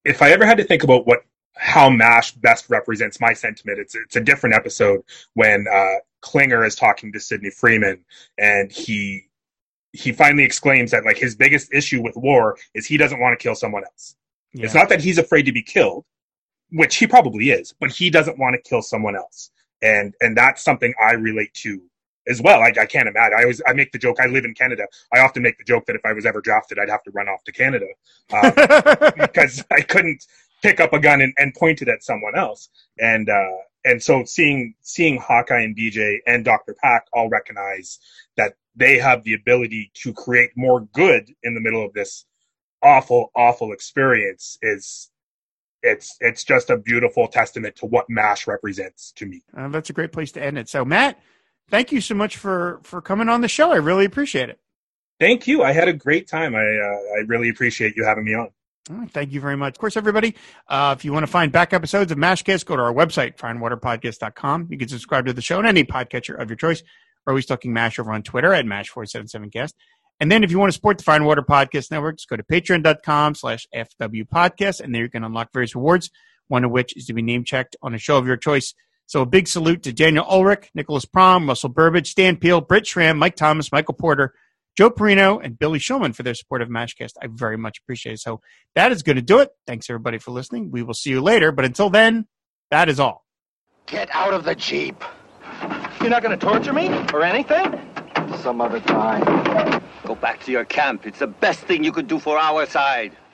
if I ever had to think about what how MASH best represents my sentiment, it's it's a different episode when uh, Klinger is talking to Sidney Freeman, and he he finally exclaims that like his biggest issue with war is he doesn't want to kill someone else. Yeah. It's not that he's afraid to be killed, which he probably is, but he doesn't want to kill someone else, and and that's something I relate to as well. I, I can't imagine. I always I make the joke. I live in Canada. I often make the joke that if I was ever drafted, I'd have to run off to Canada um, because I couldn't pick up a gun and, and point it at someone else. And uh, and so seeing seeing Hawkeye and B J and Doctor Pack all recognize that they have the ability to create more good in the middle of this awful, awful experience is. It's it's just a beautiful testament to what MASH represents to me. Uh, that's a great place to end it. So, Matt, thank you so much for, for coming on the show. I really appreciate it. Thank you. I had a great time. I uh, I really appreciate you having me on. All right, thank you very much. Of course, everybody, uh, if you want to find back episodes of MASHcast, go to our website, fire and water podcast dot com. You can subscribe to the show on any podcatcher of your choice. We're always talking MASH over on Twitter at MASH four seven seven cast. And then if you want to support the Fire and Water Podcast Network, just go to patreon.com slash FW podcast, and there you can unlock various rewards, one of which is to be name-checked on a show of your choice. So a big salute to Daniel Ulrich, Nicholas Prom, Russell Burbage, Stan Peel, Britt Schramm, Mike Thomas, Michael Porter, Joe Perino, and Billy Shulman for their support of MASHcast. I very much appreciate it. So that is going to do it. Thanks, everybody, for listening. We will see you later. But until then, that is all. Get out of the Jeep. You're not going to torture me or anything? Some other time. Go back to your camp. It's the best thing you could do for our side.